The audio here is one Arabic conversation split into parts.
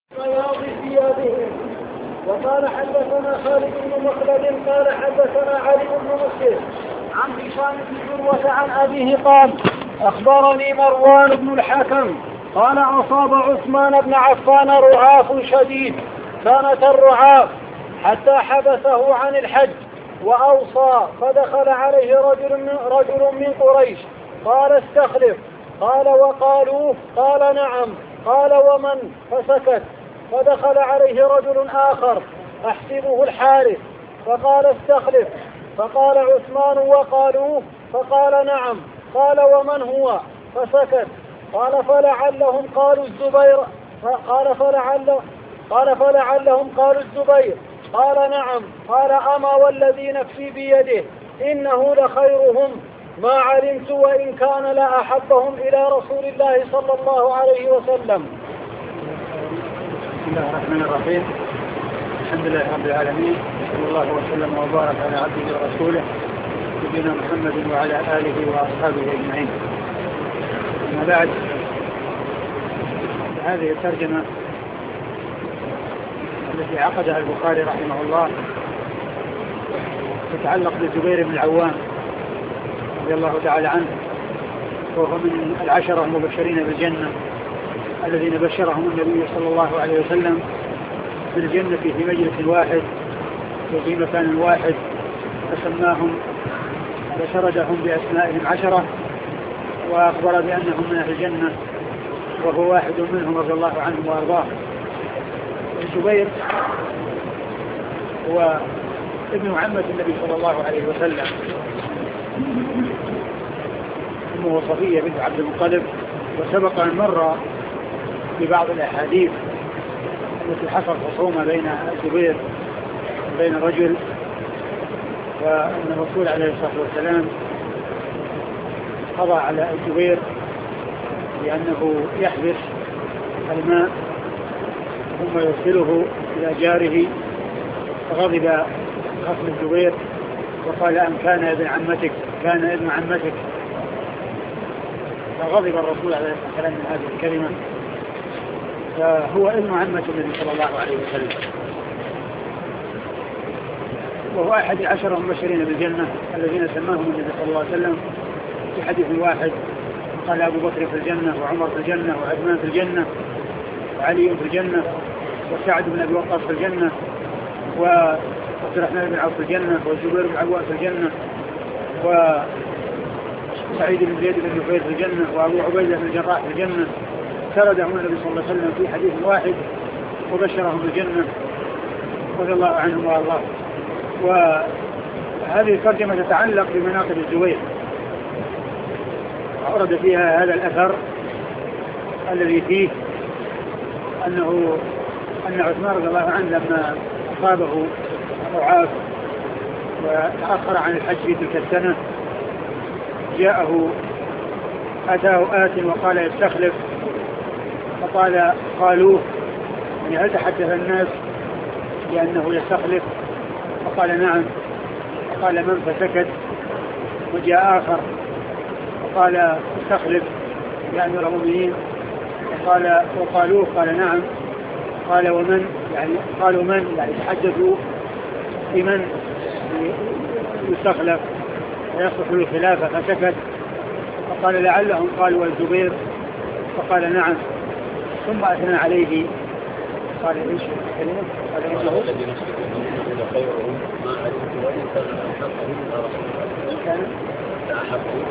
بياض ثيابهم. وقال حدثنا خالد بن مخلد قال حدثنا علي بن مسلم عن هشام بن عروة عن أبيه قال أخبرني مروان بن الحكم قال أصاب عثمان بن عفان رعاف شديد كانت الرعاف حتى حبسه عن الحج وأوصى فدخل عليه رجل من قريش قال استخلف قال وقالوا قال نعم قال ومن فسكت فدخل عليه رجل آخر أحسبه الحارث فقال استخلف فقال عثمان وقالوا فقال نعم قال ومن هو فسكت قال فلعلهم قالوا الزبير قال فلعلهم قالوا الزبير قال نعم قال أما والذي نفسي بيده إنه لخيرهم ما علمت وإن كان لا أحبهم إلى رسول الله صلى الله عليه وسلم. بسم الله الرحمن الرحيم. الحمد لله رب العالمين صلى الله وسلم وبارك على عبده ورسوله نبينا محمد وعلى آله وأصحابه أجمعين. أما بعد، هذه الترجمة التي عقدها البخاري رحمه الله تتعلق بالزبير بن العوام رضي الله تعالى عنه، وهو من العشرة المبشرين بالجنة الذين بشرهم النبي صلى الله عليه وسلم بالجنة في مجلس واحد وفي مكان واحد، فسماهم وسردهم بأسمائهم 10 وأخبر بأنهم من أهل الجنة، وهو واحد منهم رضي الله عنه وأرضاه. الزبير هو ابن عمة النبي صلى الله عليه وسلم، أمه صفية بنت عبد المطلب، وسبق أن مر ببعض الأحاديث التي حصل خصومة بين الزبير وبين الرجل، وأن الرسول عليه الصلاة والسلام قضى على الزبير بأنه يحبس الماء ثم يرسله إلى جاره، فغضب خصم الزبير وقال أن كان ابن عمتك، فغضب الرسول عليه الصلاة والسلام من هذه الكلمة، فهو ابن عمة النبي صلى الله عليه وسلم، وهو أحد 10 المبشرين بالجنة الذين سماهم النبي صلى الله عليه وسلم في حديث واحد، قال أبو بكر في الجنة وعمر في الجنة وعثمان في الجنة وعلي في الجنة وسعد بن أبي وقاص في الجنة وعبد الرحمن بن عوف في الجنة والزبير بن عوام في الجنة وسعيد بن زيد بن جبير في الجنة وأبو عبيدة بن الجراح في الجنة. سردهم النبي صلى الله عليه وسلم في حديث واحد وبشرهم بالجنة رضي الله عنهم وارضاهم. وهذه الترجمة تتعلق بمناقب الزبير، أورد فيها هذا الأثر الذي فيه أن عثمان رضي الله عنه لما أصابه رعاف وتأخر عن الحج في تلك السنة أتاه آت وقال يستخلف، فقال قالوه يعني هل تحدث الناس بأنه يستخلف؟ فقال نعم، فقال من؟ فسكت. وجاء آخر فقال استخلف يا أمير المؤمنين، وقالوه قال نعم، قال ومن؟ يعني قالوا من؟ يعني تحدثوا بمن يستخلف ويصلح له خلافه، فسكت. فقال لعلهم قالوا الزبير، فقال نعم، ثم أثنى عليه قال ايش الكلمة؟ قال انه الذي نشرك انه خيرهم ما علمت وان كان احبهم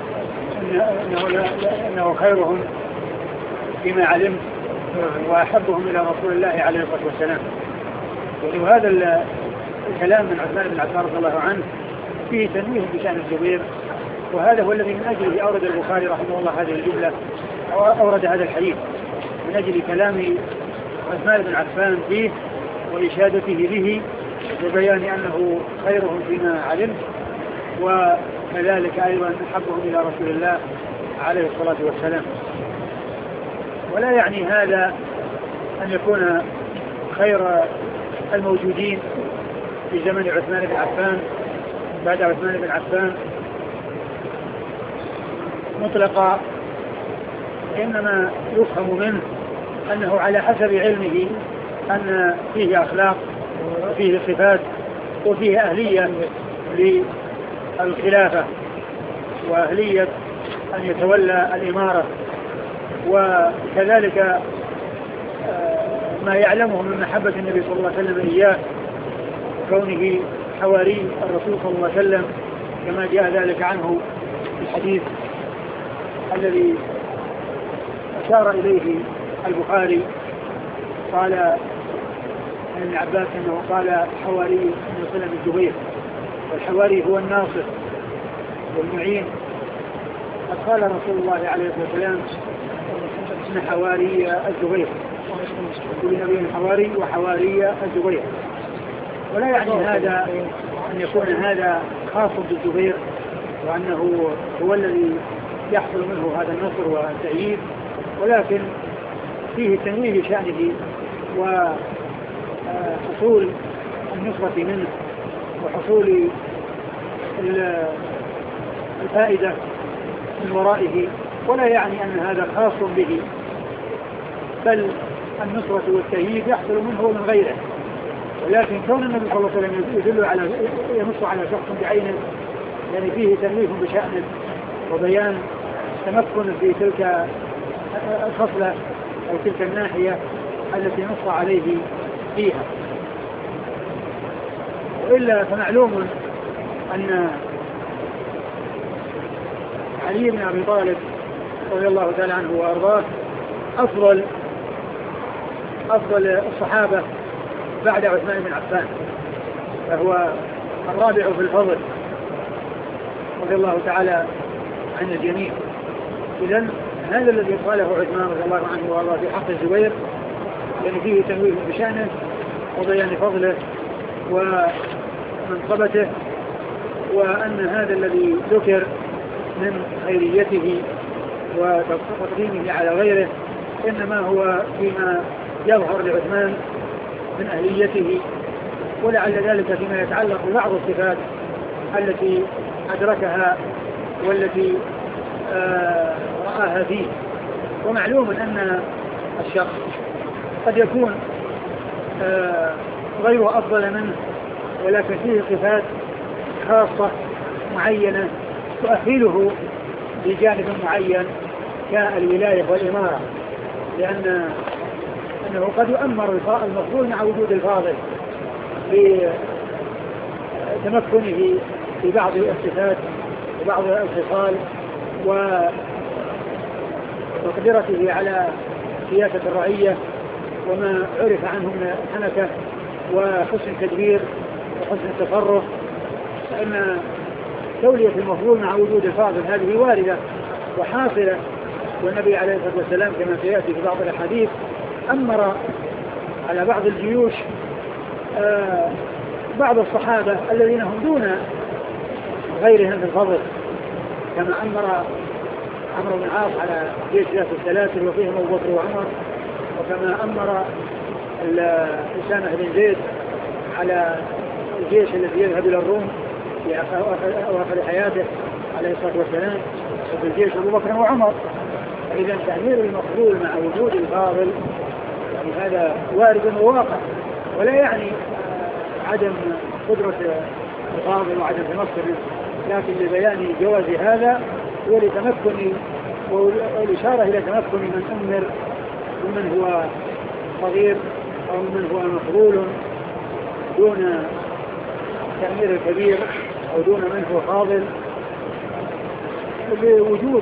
انه خيرهم فيما علمت واحبهم الى رسول الله عليه الصلاه والسلام. وهذا الكلام من عثمان بن عفان رضي الله عنه فيه تنويه بشأن الزبير، وهذا هو الذي من اجله اورد البخاري رحمه الله هذه الجمله او اورد هذا الحديث، من اجل كلام عثمان بن عفان فيه وإشادته به وبيان أنه خيرهم فيما علمت، وكذلك أيضا أحبهم إلى رسول الله عليه الصلاة والسلام. ولا يعني هذا أن يكون خير الموجودين في زمن عثمان بن عفان بعد عثمان بن عفان مطلقا، إنما يفهم منه أنه على حسب علمه أن فيه أخلاق وفيه صفات وفيه أهلية للخلافة وأهلية أن يتولى الإمارة، وكذلك ما يعلمه من محبة النبي صلى الله عليه وسلم إياه، كونه حواري الرسول صلى الله عليه وسلم كما جاء ذلك عنه في الحديث الذي أشار إليه البخاري، قال عن ابن عباس أنه قال حواري النبي صلى الله عليه وسلم الزبير، والحواري هو الناصر والمعين. قد قال رسول الله عليه الصلاة والسلام إن حواري الزبير، كل نبي حواري وحواري الزبير، ولا يعني هذا أن يكون هذا خاص بالزبير وأنه هو الذي يحصل منه هذا النصر والتأييد، ولكن فيه تنويه شأنه وحصول النصرة منه وحصول الفائدة من ورائه، ولا يعني أن هذا خاص به، بل النصرة والتأييد يحصل منه ومن غيره. ولكن كون النبي صلى الله عليه وسلم ينص على شخص بعينه يعني فيه تنويه بشأنه وبيان تمكن في تلك الخصلة أو تلك الناحية التي نص عليه فيها. وإلا فمعلوم أن علي بن أبي طالب رضي الله تعالى عنه وأرضاه أفضل الصحابة بعد عثمان بن عفان، فهو الرابع في الفضل رضي الله تعالى عن الجميع. إذن هذا الذي قاله عثمان رضي الله عنه وأرضاه في حق الزبير يعني فيه تنويه بشأنه وبيان فضله ومنقبته، وأن هذا الذي ذكر من خيريته وتقديمه على غيره إنما هو فيما يظهر لعثمان من أهليته، ولعل ذلك فيما يتعلق ببعض الصفات التي أدركها والتي رآها فيه. ومعلوم أن الشخص قد يكون غيره أفضل منه، ولكن فيه صفات خاصة معينة تؤهله بجانب معين كالولاية والإمارة، لأنه قد يؤمر المفضول مع وجود الفاضل لتمكنه في بعض الصفات وبعض الخصال وقدرته على سياسة الرعية وما عرف عنه من الحنكة وحسن التدبير وحسن التصرف. فإن تولية المفضول مع وجود الفاضل هذه واردة وحاصلة، والنبي عليه الصلاة والسلام كما سيأتي في بعض الأحاديث أمر على بعض الجيوش بعض الصحابة الذين هم دون غيرهم في الفضل، كما أمر عمرو بن العاص على جيش ذات السلاسل وفيهم أبو بكر وعمر، وكما أمر أسامة بن زيد على الجيش الذي يذهب إلى الروم في أواخر حياته عليه الصلاة والسلام، وفي الجيش أبو بكر وعمر. إذا تأمير المفضول مع وجود الفاضل يعني هذا وارد وواقع، ولا يعني عدم قدرة الفاضل وعدم تمكنه، لكن لبيان جواز هذا ولتمكن والإشارة إلى تمكن من أمر ومن هو صغير أو من هو مفضول دون تأمير الكبير أو دون من هو فاضل، بوجود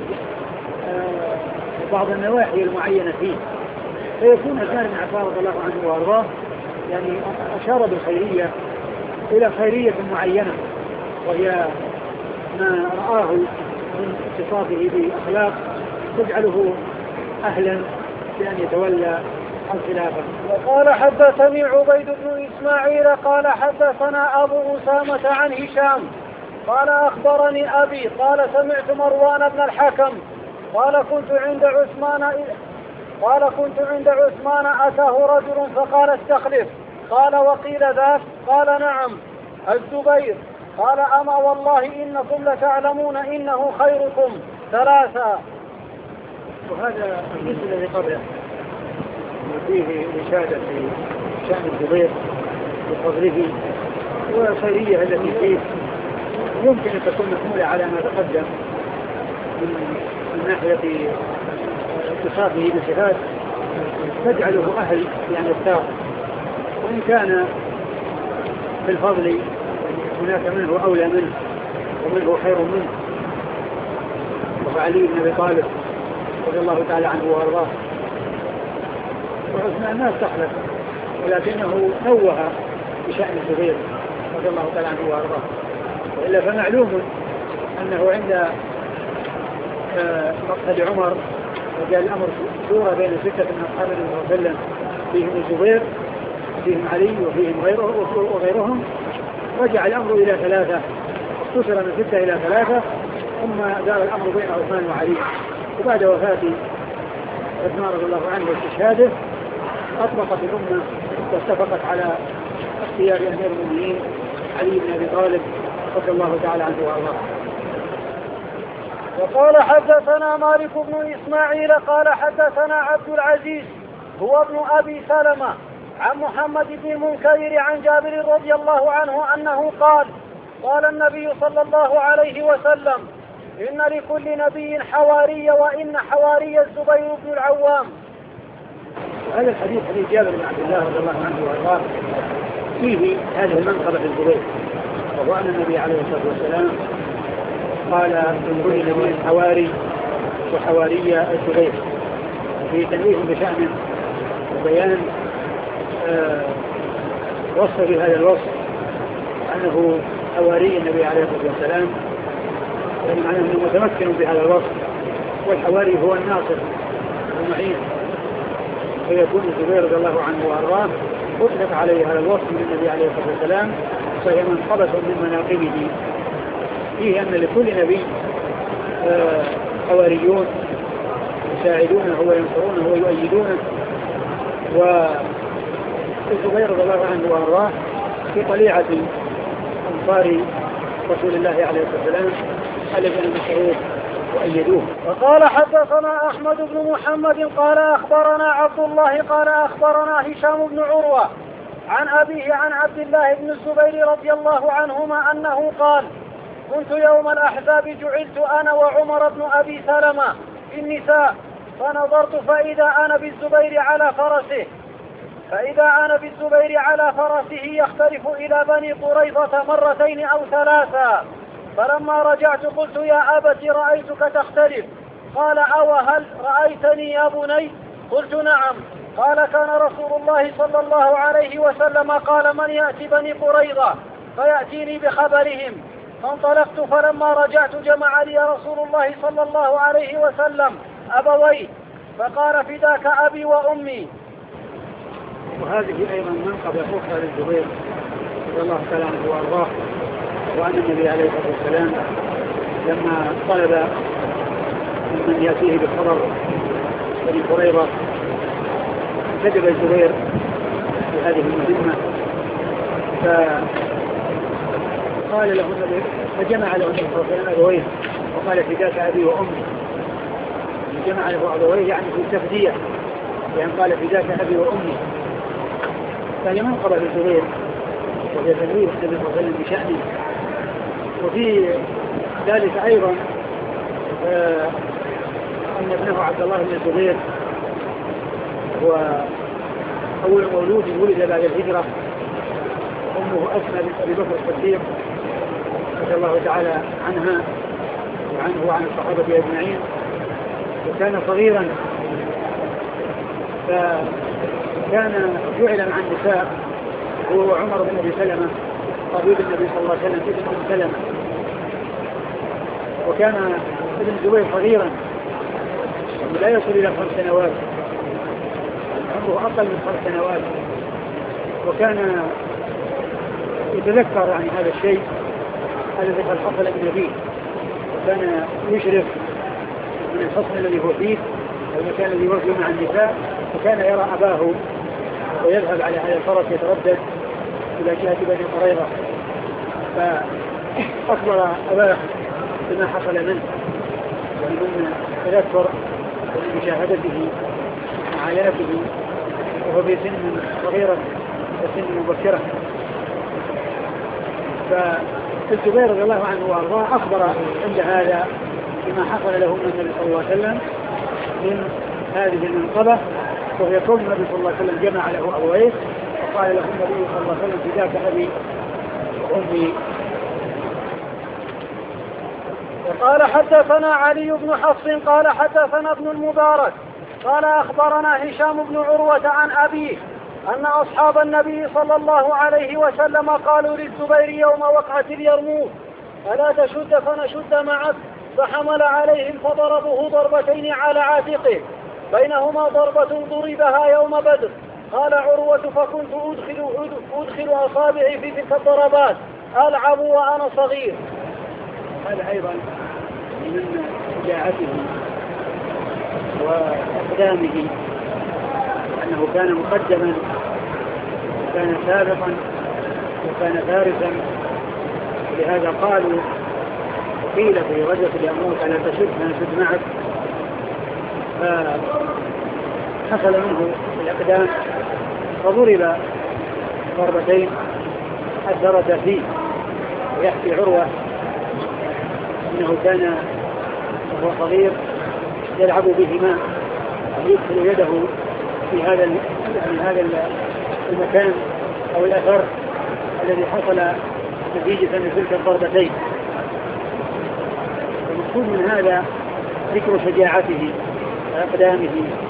بعض النواحي المعينة فيه. فيكون عثمان بن عفان رضي الله عنه وارضاه يعني أشار بالخيرية إلى خيرية معينة، وهي ما رآه من اتصافه بأخلاق تجعله أهلا بأن يتولى الخلافة. وقال حدثني عبيد بن إسماعيل قال حدثنا أبو أسامة عن هشام قال أخبرني أبي قال سمعت مروان بن الحكم قال كنت عند عثمان أتاه رجل فقال استخلف، قال وقيل ذاك؟ قال نعم الزبير. قال أما والله إنكم لتعلمون إنه خيركم ثلاثة. وهذا الحديث الذي قبله وفيه إشادة في شأن الزبير بفضله والخيرية التي فيه يمكن أن تكون محمولة على ما تقدم من ناحية اتصافه بصفات تجعله أهل يعني يختار، وإن كان في الفضل هناك منه أولى منه ومنه خير منه، وهو علي بن أبي طالب رضي الله تعالى عنه وأرضاه. وحسن الناس تخلف، ولكنه نوه بشأن الزبير رضي الله تعالى عنه وأرضاه. وإلا فمعلوم أنه عند مقتل عمر وجاء الأمر شورى بين ستة من أصحاب النبي صلى الله عليه وسلم، فيهم الزبير وفيهم علي وفيهم وغيرهم، رجع الأمر إلى ثلاثة، اختصر من 6 إلى 3، ثم دار الأمر بين عثمان وعلي. وبعد وفاة عثمان رضي الله عنه واستشهاده أطلقت الأمة واتفقت على اختيار أمير المؤمنين علي بن أبي طالب رضي الله تعالى عنه وأرضاه. وقال حدثنا مالك بن إسماعيل قال حدثنا عبد العزيز هو ابن أبي سلمة عن محمد بن المنكدر عن جابر رضي الله عنه أنه قال قال النبي صلى الله عليه وسلم إن لكل نبي حواري وإن حواري الزبير بن العوام. هذا الحديث حديث جابر بن عبد الله رضي الله عنه وأرضاه فيه هذه المنقبة الزبير، وهو أن النبي عليه الصلاة والسلام قال من كل نبي حواري وحواري الزبير، في تنويه بشأنه وبيان وصف بهذا الوصف أنه حواري النبي عليه الصلاة والسلام، يعني معناه أنه متمكن بهذا الوصف. والحواري هو الناصر المعين، فيكون الزبير رضي الله عنه وأرضاه أطلق عليه هذا الوصف من النبي عليه الصلاة والسلام، فهي منقبة من مناقبه، فيه أن لكل نبي حواريون يساعدونه وينصرونه ويؤيدونه. والزبير رضي الله عنه وأرضاه في طليعة أنصار رسول الله عليه الصلاة والسلام الذين نصروه وأيدوه. وقال حدثنا أحمد بن محمد قال أخبرنا عبد الله قال أخبرنا هشام بن عروة عن أبيه عن عبد الله بن الزبير رضي الله عنهما أنه قال كنت يوم الأحزاب جعلت أنا وعمر بن أبي سلمة في النساء فنظرت فإذا أنا بالزبير على فرسه يختلف إلى بني قريظة مرتين أو 3. فلما رجعت قلت يا أبت رأيتك تختلف. قال أو هل رأيتني يا بني؟ قلت نعم. قال كان رسول الله صلى الله عليه وسلم قال من يأتي بني قريظة فيأتيني بخبرهم. فانطلقت فلما رجعت جمع لي رسول الله صلى الله عليه وسلم أبويه فقال فداك أبي وأمي. وهذه أيضا منقبة أخرى للزبير رضي الله تعالى عنه وأرضاه، وأن النبي عليه الصلاة والسلام لما طلب من يأتيه بخبر بني قريظة كتب الزبير في هذه المهمة، فقال له النبي فجمع له النبي صلى الله عليه وسلم أبويه وقال فداك أبي وأمي. جمع له أبويه يعني في التفدية، يعني قال فداك أبي وأمي. فهي منقبة للزبير وهي تنويه النبي صلى الله عليه وسلم بشأنه. وفي ذلك أيضا أن ابنه عبد الله بن الزبير هو أول مولود ولد بعد الهجرة، أمه أسمى بنت أبي بكر الصديق رضي الله تعالى عنها وعنه وعن الصحابة أجمعين، وكان صغيرا فكان جعل مع النساء هو عمر بن أبي سلمة طبيب النبي صلى الله عليه وسلم ابن أبي سلمة. وكان ابن الزبير صغيرا لا يصل إلى 5 سنوات، عمره أقل من 5 سنوات، وكان يتذكر عن هذا الشيء الذي قد حصل النبي، وكان يشرف من الحصن الذي هو فيه المكان الذي يوجه مع النساء، وكان يرى أباه ويذهب على هذا الفرس يتردد إلى جهة بني قريظة، فأخبر أباه بما حصل منه ومن تذكر ومن مشاهدته ومعاينته وهو في سن صغيرة وسن مبكرة. فالزبير رضي الله عنه وارضاه أخبر عند هذا بما حصل له من النبي صلى الله عليه وسلم من هذه المنقبة، وهي كون النبي صلى الله عليه وسلم جمع له أبويه وقال له النبي صلى الله عليه وسلم فداك أبي وأمي. وقال حدثنا علي بن حفص قال حدثنا ابن المبارك قال أخبرنا هشام بن عروة عن أبيه أن أصحاب النبي صلى الله عليه وسلم قالوا للزبير يوم وقعة اليرموك ألا تشد فنشد معك، فحمل عليهم فضربه ضربتين على عاتقه بينهما ضربة ضربها يوم بدر. قال عروة فكنت أدخل أصابعي في تلك الضربات ألعب وأنا صغير. هذا أيضا من شجاعته وإقدامه أنه كان مقدما وكان سابقا وكان فارسا، لهذا قالوا قيل في غزوة اليرموك ألا تشد فنشد معك، فحصل منه الإقدام فضرب ضربتين أثرت فيه. ويحكي عروة أنه كان وهو صغير يلعب بهما ويدخل يده في هذا المكان أو الأثر الذي حصل نتيجة من تلك الضربتين. المقصود من هذا ذكر شجاعته وإقدامه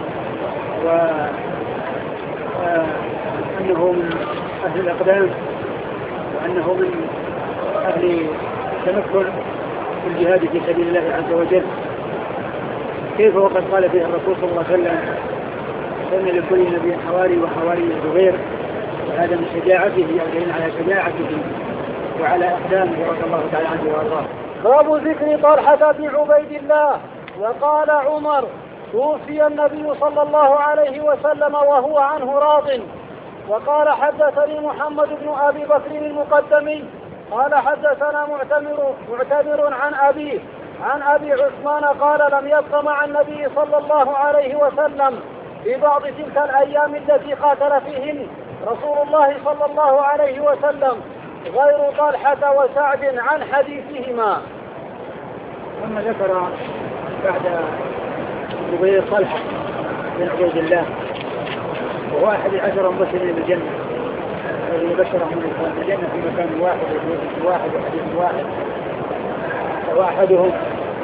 وأنه من أهل الإقدام وأنه من أهل التمكن في الجهاد في سبيل الله عز وجل. كيف وقد قال فيه الرسول صلى الله عليه وسلم أن لكل نبي حواري وحواري الزبير، وهذا من شجاعته أو دليل على شجاعته وعلى أقدامه رضي الله تعالى عنه وأرضاه. باب ذكر طلحة بن عبيد الله. وقال عمر توفي النبي صلى الله عليه وسلم وهو عنه راض. وقال حدثني محمد بن أبي بكر المقدمي قال حدثنا معتمر عن أبي عثمان قال لم يبق مع النبي صلى الله عليه وسلم في بعض تلك الأيام التي قاتل فيهن رسول الله صلى الله عليه وسلم غير طلحة وسعد عن حديثهما. ثم ذكر بعد زبير طلحة بن عبيد الله وهو أحد 10 مبشرين بالجنة الذي بشرهم من الجنة في مكان واحد وفي واحد وحديث واحد وأحدهم.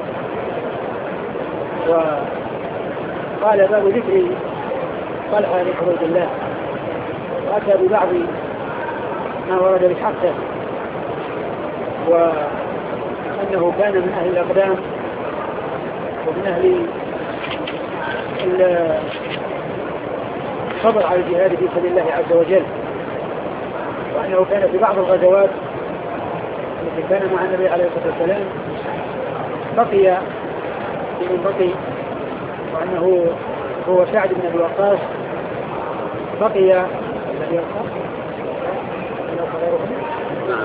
وقال باب ذكر طلحة بن عبيد الله وأتى ببعض ما ورد بحقه، وأنه كان من أهل الأقدام ومن أهل الصبر على الجهاد في سبيل الله عز وجل، وأنه كان في بعض الغزوات التي كان مع النبي عليه الصلاة والسلام بقي في بقي، وأنه هو سعد بن أبي وقاص بقي الذي يبقى نعم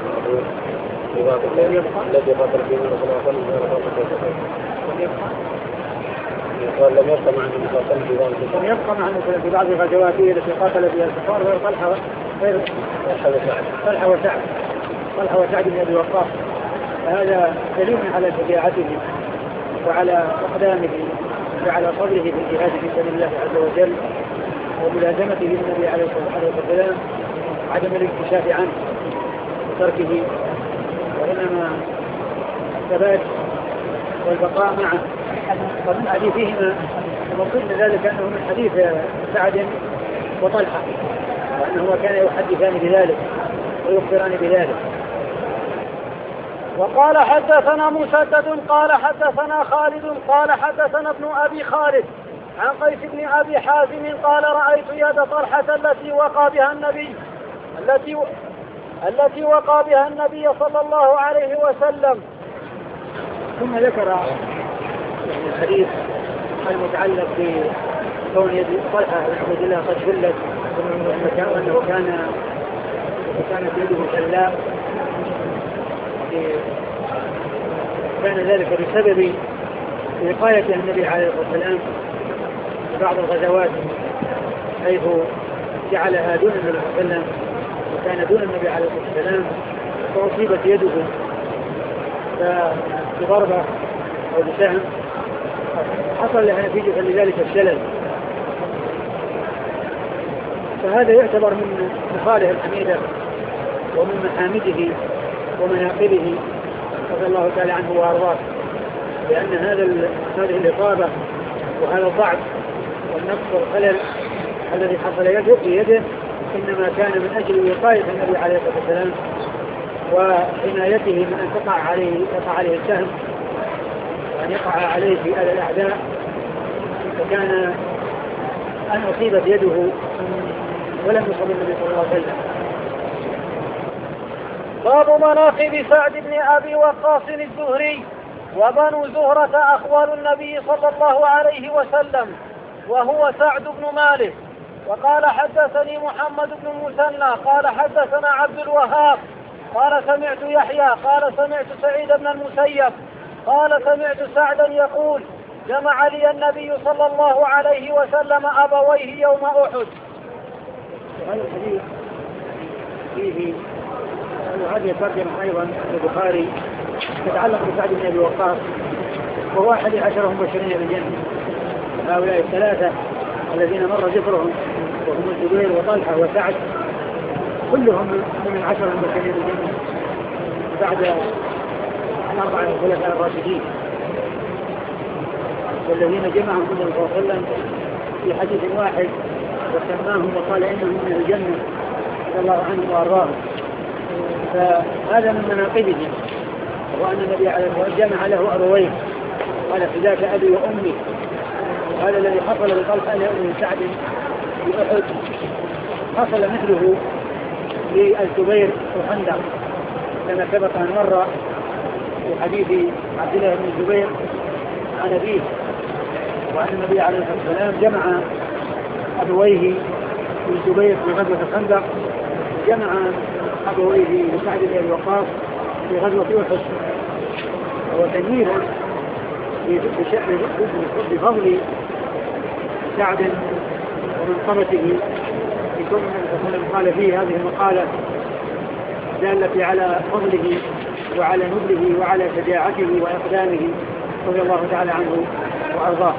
الذي قاتل فيه النبي صلى الله عليه وسلم قال لم يبقى مع النبي صلى الله عليه وسلم لم يبقى مع النبي في بعض غزواته التي قاتل فيها الكفار غير طلحة وسعد بن أبي وقاص. فهذا دليل على شجاعته وعلى اقدامه وعلى صبره في الجهاد في سبيل الله عز وجل وملازمته للنبي عليه الصلاة والسلام عدم الاكتشاف عنه وتركه، وإنما الثبات والبقاء معه. ومن حديثهما المقصود من ذلك أنه من حديث سعد وطلحة، وأنهما كان يحدثان بذلك ويخبران بذلك. وقال حدثنا مسدد قال حدثنا خالد قال حدثنا ابن أبي خالد عن قيس بن أبي حازم قال رأيت يد طلحة التي وقى بها النبي صلى الله عليه وسلم. ثم ذكر الحديث المتعلق بكون يد طلحة بن عبيد الله قد جلت، وأنه كانت يده شلاء، كان ذلك بسبب وقاية النبي عليه الصلاة والسلام في بعض الغزوات، حيث جعلها دون النبي صلى الله عليه وسلم وكان دون النبي عليه الصلاة والسلام، فأصيبت يده بضربة أو بسهم حصل لها نتيجة لذلك الشلل. فهذا يعتبر من مصالح الحميدة ومن محامده ومناقبه رضي الله تعالى عنه وأرضاه، لأن هذه الإصابة وهذا الضعف والنقص والخلل الذي حصل في يده إنما كان من أجل وقاية النبي عليه الصلاة والسلام وحمايته من أن يقع عليه السهم وأن يقع عليه في آل الأعداء، فكان أن أصيبت يده ولم يصب النبي صلى الله عليه وسلم. باب مناقب سعد بن أبي وقاص الزهري. وبنو زهرة أخوال النبي صلى الله عليه وسلم، وهو سعد بن مالك. وقال حدثني محمد بن المثنى قال حدثنا عبد الوهاب قال سمعت يحيى قال سمعت سعيد بن المسيب قال سمعت سعدا يقول جمع لي النبي صلى الله عليه وسلم أبويه يوم أحد. هذا الحديث فيه هذه ترجمة أيضا البخاري تتعلق بسعد بن أبي وقاص، وهو أحد 10 مبشرين بالجنة. هؤلاء الثلاثة الذين مر ذكرهم وهم الزبير وطلحة وسعد كلهم من 10 مبشرين بالجنة بعد 4 الخلفاء الراشدين، والذين جمعهم النبي صلى الله عليه وسلم في حديث واحد وسماهم وقال إنهم من الجنة رضي الله عنهم وأرضاهم. فهذا من مناقبهم، وأن النبي عليه الصلاة والسلام جمع له أبويه قال فداك أبي وأمي. هذا الذي حصل لطلحة لأم سعد في أحد حصل مثله للزبير والخندق كما سبق أن مر في حديث عبد الله بن الزبير عن أبيه، وأن النبي عليه الصلاة والسلام جمع أبويه للزبير في غزوة الخندق، جمع أبويه لسعد بن أبي وقاص في غزوة أحد. وهو تنوير بفضل سعد ومنقبته في كل من قال فيه هذه المقالة دالة على فضله وعلى نبله وعلى شجاعته وإقدامه رضي الله تعالى عنه وأرضاه.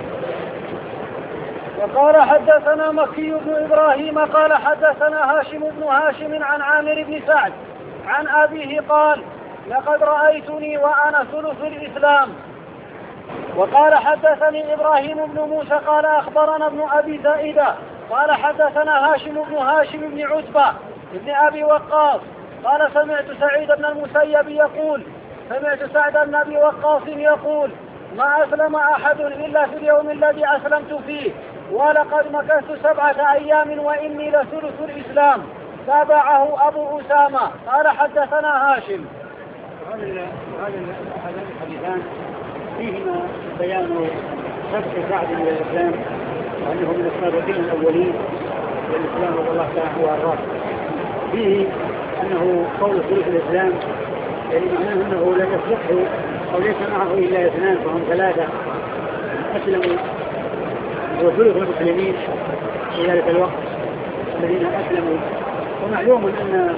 وقال حدثنا مكي بن إبراهيم قال حدثنا هاشم بن هاشم عن عامر بن سعد عن أبيه قال لقد رأيتني وأنا ثلث الإسلام. وقال حدثني إبراهيم بن موسى قال أخبرنا ابن أبي زائدة قال حدثنا هاشم بن هاشم بن عتبة ابن أبي وقاص قال سمعت سعيد بن المسيب يقول سمعت سعد بن أبي وقاص يقول ما أسلم أحد إلا في اليوم الذي أسلمت فيه ولقد مكثت 7 أيام وإني لثلث الإسلام. تابعه أبو أسامة قال حدثنا هاشم. هذا الحديثان فيهما بيان سبق سعد من الإسلام وأنه من السابقين الأولين للإسلام رضي الله تعالى وأرضاه. فيه أنه قول ثلث الإسلام يعني معناه أنه لا يصلحه أو ليس معه إلا 2 فهم 3 أسلموا وثلث المسلمين في ذلك الوقت الذين أسلموا. ومعلوم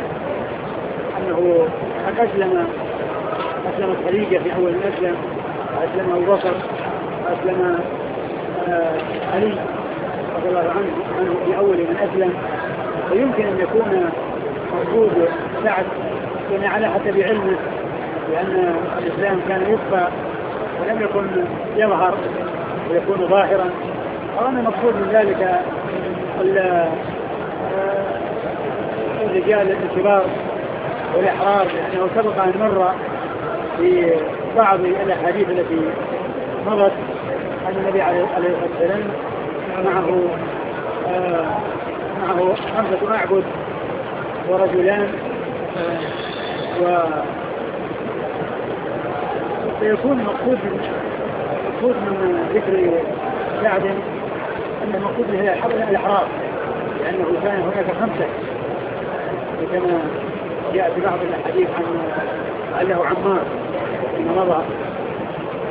أنه قد أسلمت خديجة في أول الأسلام، وأسلم أبو بكر، وأسلم علي رضي الله عنه في أول من أسلم. ويمكن أن يكون موجود سعد كان على حسب علمه، لأن الإسلام كان يخفى ولم يكن يظهر ويكون ظاهرا. وأن المقصود من ذلك الرجال الكبار والإحرار، لأنه سبق أن مر في بعض الأحاديث التي مضت أن النبي عليه الصلاة والسلام معه 5 أعبد ورجلان، ويكون مقصود من ذكر سعد أن المقصود هي الإحرار، لأنه كان هناك 5 كما جاء في بعض الحديث عن له عمار فيما مضى.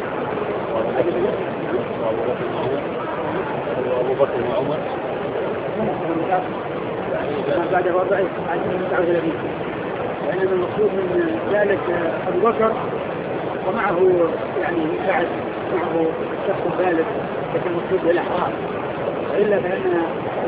أبو بكر وعمر بعد وضع عن 39. وإنما المقصود من ذلك أبو بكر ومعه يعني سعد معه شخص بالغ لكن المقصود بالأحرار، وإلا فإن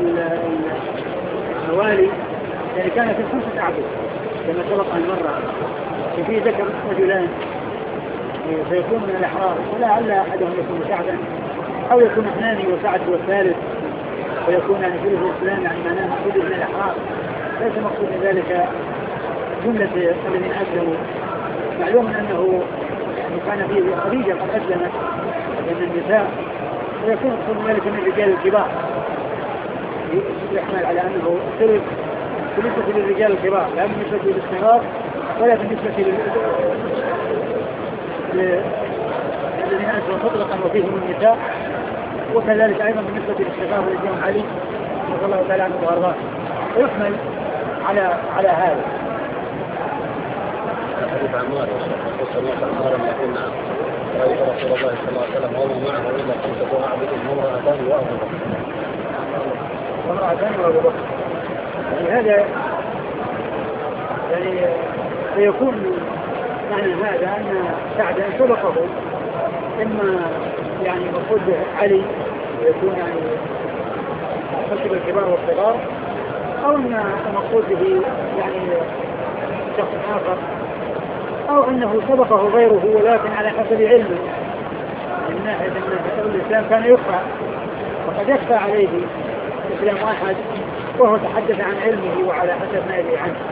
الموالي يعني كانت 5 أعبد كما سبق المرة، وفي ذكر رجلان فيكون من الأحرار، ولعل أحدهم يكون سعدا أو يكون اثنان وسعد هو الثالث، ويكون يعني ثلث الإسلام يعني معناه مقصود من الأحرار، ليس مقصود من ذلك جملة الذين أسلموا. معلوم أنه يعني كان فيه خديجة قد أسلمت من النساء، ويكون مقصود من ذلك من الرجال الكبار، يحمل على أنه ثلث بالنسبة للرجال الكبار لا بالنسبة للصغار ولا بالنسبة الذين أسلموا مطلقا وفيهم النساء، وكذلك أيضا بالنسبة للصغار الذين هم علي رضي الله تعالى عنه وأرضاه، ويحمل على هذا. حديث عمار عمار ما يقول نعم رأيت رسول الله صلى الله عليه وسلم وما معه إلا 5 أعبد وامرأتان وأبو بكر. يعني هذا يعني سيكون معنى هذا أن سعدا سبقه، إما يعني مقصود علي ويكون يعني خلف الكبار والصغار، أو أن المقصود به يعني شخص آخر، أو أنه سبقه غيره ولكن على حسب علمه، من ناحية أن الإسلام كان يخفى وقد يخفى عليه إسلام واحد وهو تحدث عن علمه وعلى حسب ما يدري عنه.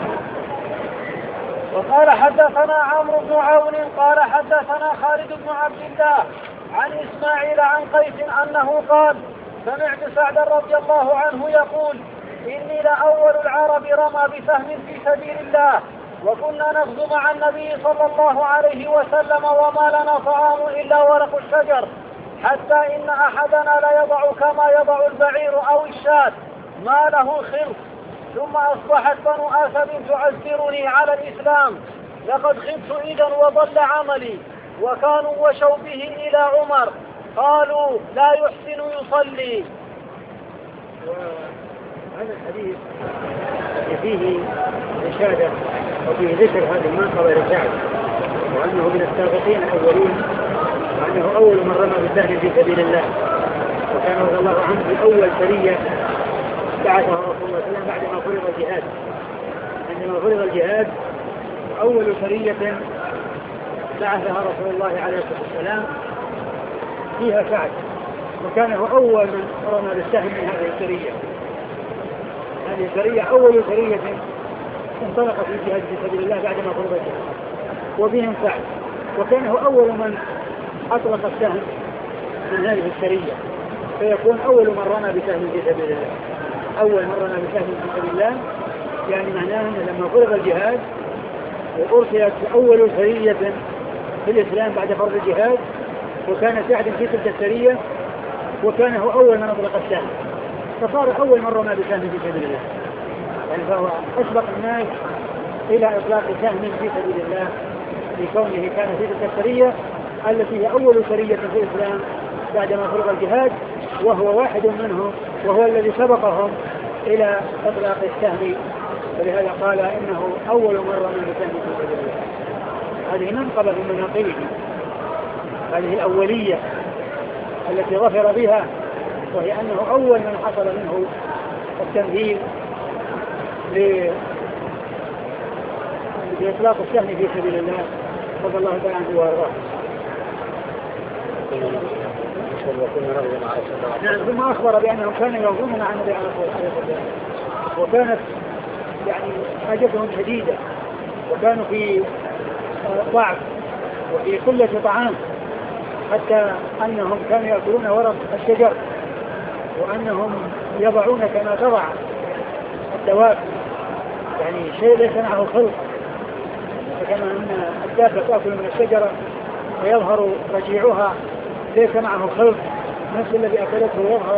وقال حدثنا عمرو بن عون قال حدثنا خالد بن عبد الله عن إسماعيل عن قيس أنه قال سمعت سعدا رضي الله عنه يقول إني لأول العرب رمى بسهم في سبيل الله وكنا نغزو مع النبي صلى الله عليه وسلم وما لنا طعام إلا ورق الشجر حتى إن أحدنا ليضع كما يضع البعير أو الشاة ما له خرق. ثم أصبحت بنو آسد تعزرني على الإسلام لقد خبت إذا وضل عملي وكانوا وشوا به إلى عمر قالوا لا يحسن يصلي. وهذا الحديث فيه إشادة وفيه ذكر هذه المنقبة لسعد وأنه من السابقين الأولين وأنه أول من رمى بالسهم في سبيل الله، وكان رضي الله عنه في أول سرية بعثها رسول الله صلى الله عليه وسلم بعدما فرض الجهاد. عندما فرض الجهاد أول سرية بعثها رسول الله عليه الصلاة والسلام فيها سعد، وكان هو أول من رمى بالسهم من هذه السرية. هذه السرية أول سرية انطلق في الجهاد في سبيل الله بعدما فرض الجهاد، وبهم سعد، وكان هو أول من أطلق السهم من هذه السرية، فيكون أول من رمى بسهم في سبيل الله. أول من رمى بسهم في سبيل الله يعني معناه أن لما فرض الجهاد وأرسلت أول سرية في الإسلام بعد فرض الجهاد، وكان سعد في تلك السرية وكان هو أول من أطلق السهم، فصار أول من رمى بسهم في سبيل الله، يعني فهو أسبق الناس إلى إطلاق سهم في سبيل الله لكونه كان في تلك السرية التي هي أول سرية في الإسلام بعدما فرض الجهاد، وهو واحد منهم وهو الذي سبقهم إلى إطلاق السهم، فلهذا قال إنه أول من رمى بسهم في سبيل الله. هذه منقبة من مناقبه، هذه الأولية التي ظفر بها، وهي أنه أول من حصل منه التمهيد لإطلاق السهم في سبيل الله رضي الله تعالى عنه وارضاه. ثم أخبر بأنهم كانوا يغزون مع النبي عليه الصلاة والسلام، وكانت يعني حاجتهم شديدة، وكانوا في ضعف وفي قلة طعام، حتى أنهم كانوا يأكلون ورق الشجر، وأنهم يضعون كما تضع الدواب، يعني شيء ليس معه خلق، فكما أن الدابة تأكل من الشجرة ويظهر رجيعها ليس معه خلق، نفس الذي أكلته يظهر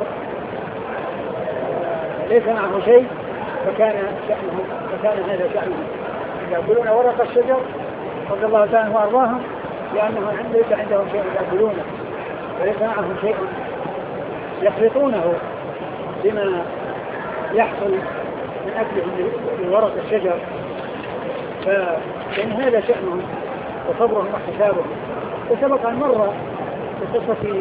ليس معه شيء، فكان هذا شأنهم يأكلون ورق الشجر رضي الله تعالى وأرضاهم، لأنه ليس عندهم شيء يأكلونه وليس معهم شيء يخلطونه بما يحصل من أكلهم لورق الشجر، فإن هذا شأنهم وصبرهم واحتسابهم. وسبق أن مر في قصة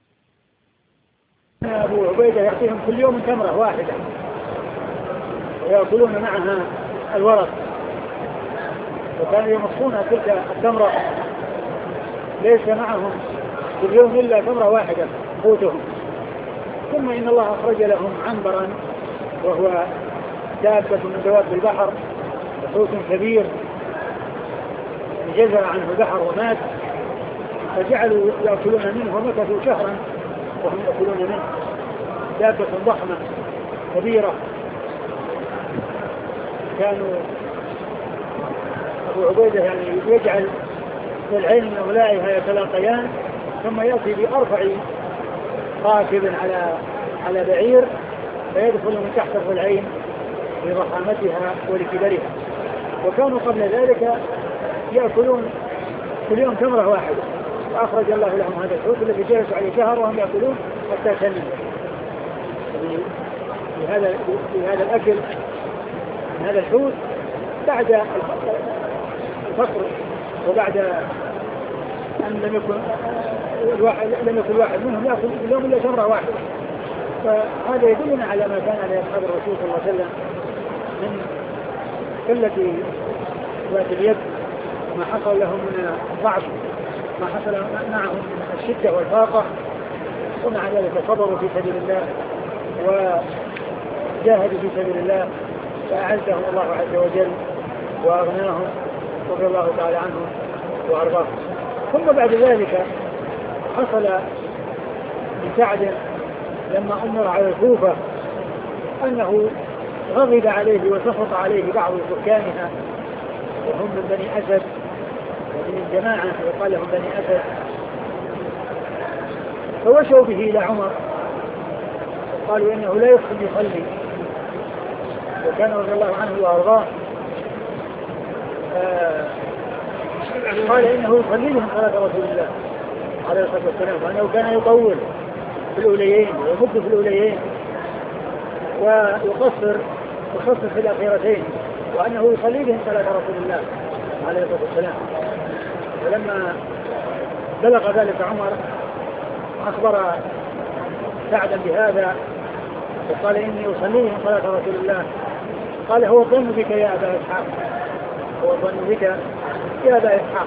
أبو عبيدة يعطيهم كل يوم تمرة واحدة ويأكلون معها الورق، وكانوا يمصون تلك التمرة ليس معهم كل يوم إلا تمرة واحدة قوتهم. ثم إن الله أخرج لهم عنبرا وهو دابة من دواب البحر وحوت كبير جزر عنه البحر ومات، فجعلوا يأكلون منه ومكثوا شهرا وهم يأكلون منه. دابة ضخمة كبيرة، كانوا أبو عبيدة يعني يجعل العين من أولائها يتلاقيان، ثم يأتي بأرفع راكب على بعير فيدخل من تحت الضلعين لضخامتها ولكبرها. وكانوا قبل ذلك يأكلون كل يوم تمرة واحدة، وأخرج الله لهم هذا الحوت الذي جلسوا عليه شهر وهم يأكلون حتى سنين بهذا الأكل من هذا الحوت بعد الفقر، وبعد أن لم يكن الواحد منهم يأكل اليوم إلا تمرة واحدة. فهذا يدلنا على ما كان عليه أصحاب الرسول صلى الله عليه وسلم من قلة ذات اليد، ما حصل لهم من الضعف، ما حصل معهم من الشدة والفاقة، ومع ذلك صبروا في سبيل الله وجاهدوا في سبيل الله فأعزهم الله عز وجل وأغناهم رضي الله تعالى عنهم وأرضاهم. ثم بعد ذلك حصل لسعد لما أمر على الكوفة أنه غضب عليه وسخط عليه بعض سكانها وهم من بني أسد ومن الجماعة وقال لهم بني أسد، فوشوا به إلى عمر وقالوا إنه لا يحسن يصلي، وكان رضي الله عنه وأرضاه قال إنه يصلي لهم صلاة رسول الله عليه الصلاة والسلام، وأنه كان يطول في الأوليين ويمد في الأوليين ويقصر في الأخيرتين، وأنه يصلي لهم صلاة رسول الله عليه الصلاة والسلام. ولما بلغ ذلك عمر أخبر سعدا بهذا وقال إني أصلي لهم صلاة رسول الله. قال هو الظن بك يا أبا إسحاق، هو الظن بك يا أبا إسحاق.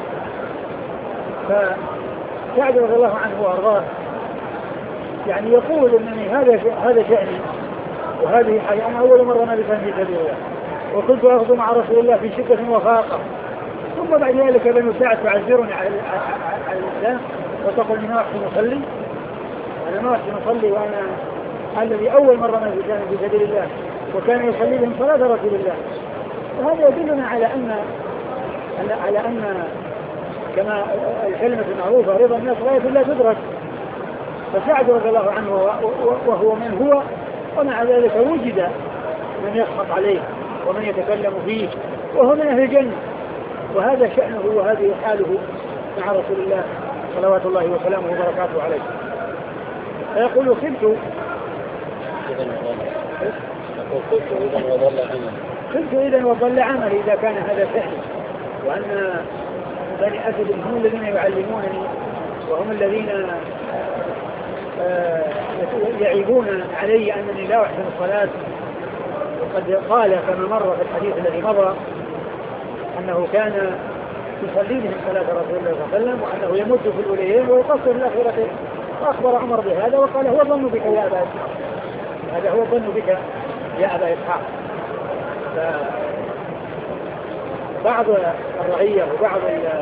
فسعد رضي الله عنه وأرضاه يعني يقول إنني هذا شأني وهذه حاجة، أنا أول مرة نبي في سبيل الله وكنت أخذ مع رسول الله في شدة وفاقة، ثم بعد ذلك بنو سعد تعذرني على الإسلام وتقول إني ما أحسن أصلي، أنا ما أحسن أصلي وأنا الذي أول مرة نبي في سبيل الله وكان يصلي لهم صلاة رسول الله. وهذا يدلنا على أن كما الكلمة المعروفة رضا الناس غاية لا تدرك. فسعد رضي الله عنه وهو من هو، ومع ذلك وجد من يسخط عليه ومن يتكلم فيه وهو من أهل الجنة، وهذا شأنه وهذه حاله مع رسول الله صلوات الله وسلامه وبركاته عليه. فيقول خبت إذا وضل عملي إذا كان هذا فعلي، وأن بني أسد هم الذين يعلمونني وهم الذين يعيبون علي أنني لا أحسن الصلاة. وقد قال كما مر في الحديث الذي مضى أنه كان يصلي لهم صلاة رسول الله صلى الله عليه وسلم وأنه يمد في الأوليين ويقصر في الأخيرتين. فأخبر عمر بهذا وقال هو ظن بك يا أبا إسحاق، هذا هو ظن بك يا أبا إسحاق. بعض الرعية وبعض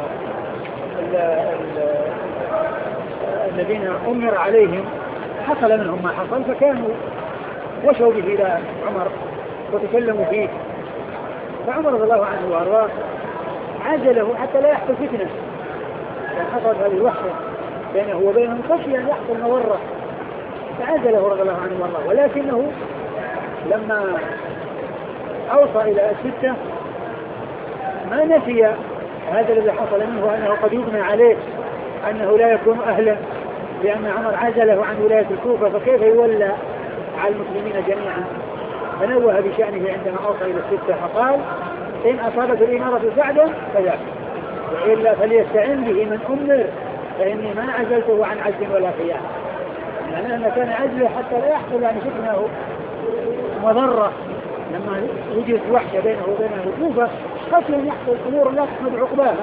الذين أمر عليهم حصل منهم ما حصل، فكانوا وشوا به إلى عمر وتكلموا فيه، فعمر رضي الله عنه وأرضاه عجله حتى لا يحصل فتنة، كان حصل هذه الوحدة بينه وبينهم خشية أن يحصل مورة، فعجله رضي الله عنه وأرضاه. ولكنه لما أوصى إلى الستة ما نسي هذا الذي حصل منه، أنه قد يبنى عليه أنه لا يكون أهلا، لأن عمر عزله عن ولاية الكوفة، فكيف يولى على المسلمين جميعا فنوه بشأنه عندما أوصى إلى الستة فقال إن أصابت الإمارة سعدا فذاك، وإلا فليستعن به من أمر فإني ما عزلته عن عجز ولا خيانة. يعني أنه كان عزله حتى لا يحصل يعني فتنة مضرة لما وجدت وحشة بينه وبين الكوفة، خشي أن يحصل أمور لا تحمد عقباها،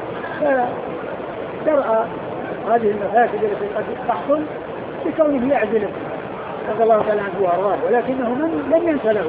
فدرأ هذه المفاسد التي قد تحصل بكونه يعزله رضي الله تعالى عنه وأرضاه، ولكنه لم ينسى له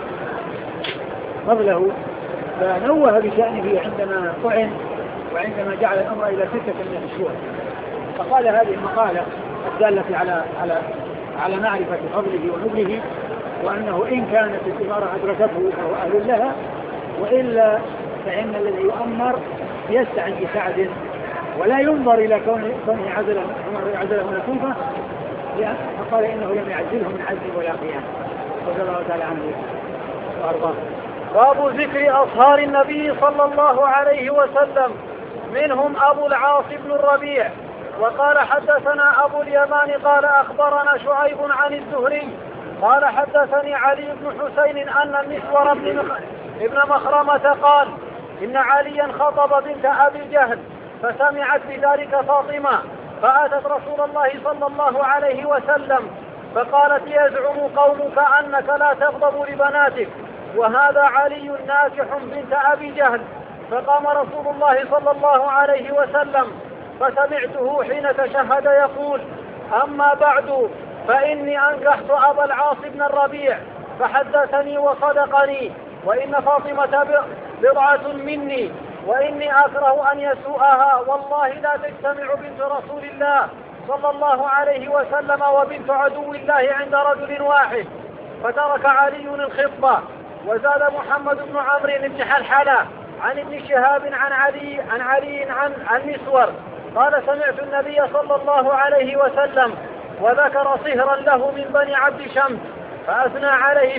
فضله، فنوه بشأنه عندما طعن وعندما جعل الأمر إلى 6 من الشهور. فقال هذه المقالة الدالة على معرفة فضله ونبله، وأنه إن كانت الإمارة أدركته فهو أهل لها، وإلا فإن الذي يؤمر يستعن بسعد ولا ينظر إلى كونه عزله من الكوفة، فقال إنه لم يعزله من عزل ولا خيانة رضي الله تعالى عنه وأرضاه. باب ذكر أصهار النبي صلى الله عليه وسلم، منهم أبو العاص بن الربيع. وقال حدثنا أبو اليمان قال أخبرنا شعيب عن الزهري قال حدثني علي بن حسين أن المسور ابن مخرمة قال إن عليا خطب بنت أبي جهل فسمعت بذلك فاطمة، فأتت رسول الله صلى الله عليه وسلم فقالت يزعم قومك أنك لا تغضب لبناتك وهذا علي ناكح بنت أبي جهل. فقام رسول الله صلى الله عليه وسلم فسمعته حين تشهد يقول أما بعد فإني أنكحت أبا العاص بن الربيع فحدثني وصدقني، وإن فاطمة بضعة مني وإني أكره أن يسوءها، والله لا تجتمع بنت رسول الله صلى الله عليه وسلم وبنت عدو الله عند رجل واحد. فترك علي الخطبة. وزاد محمد بن عمرو بن حلحلة عن ابن شهاب عن علي عن مسور قال سمعت النبي صلى الله عليه وسلم وذكر صهرا له من بني عبد شمس فأثنى عليه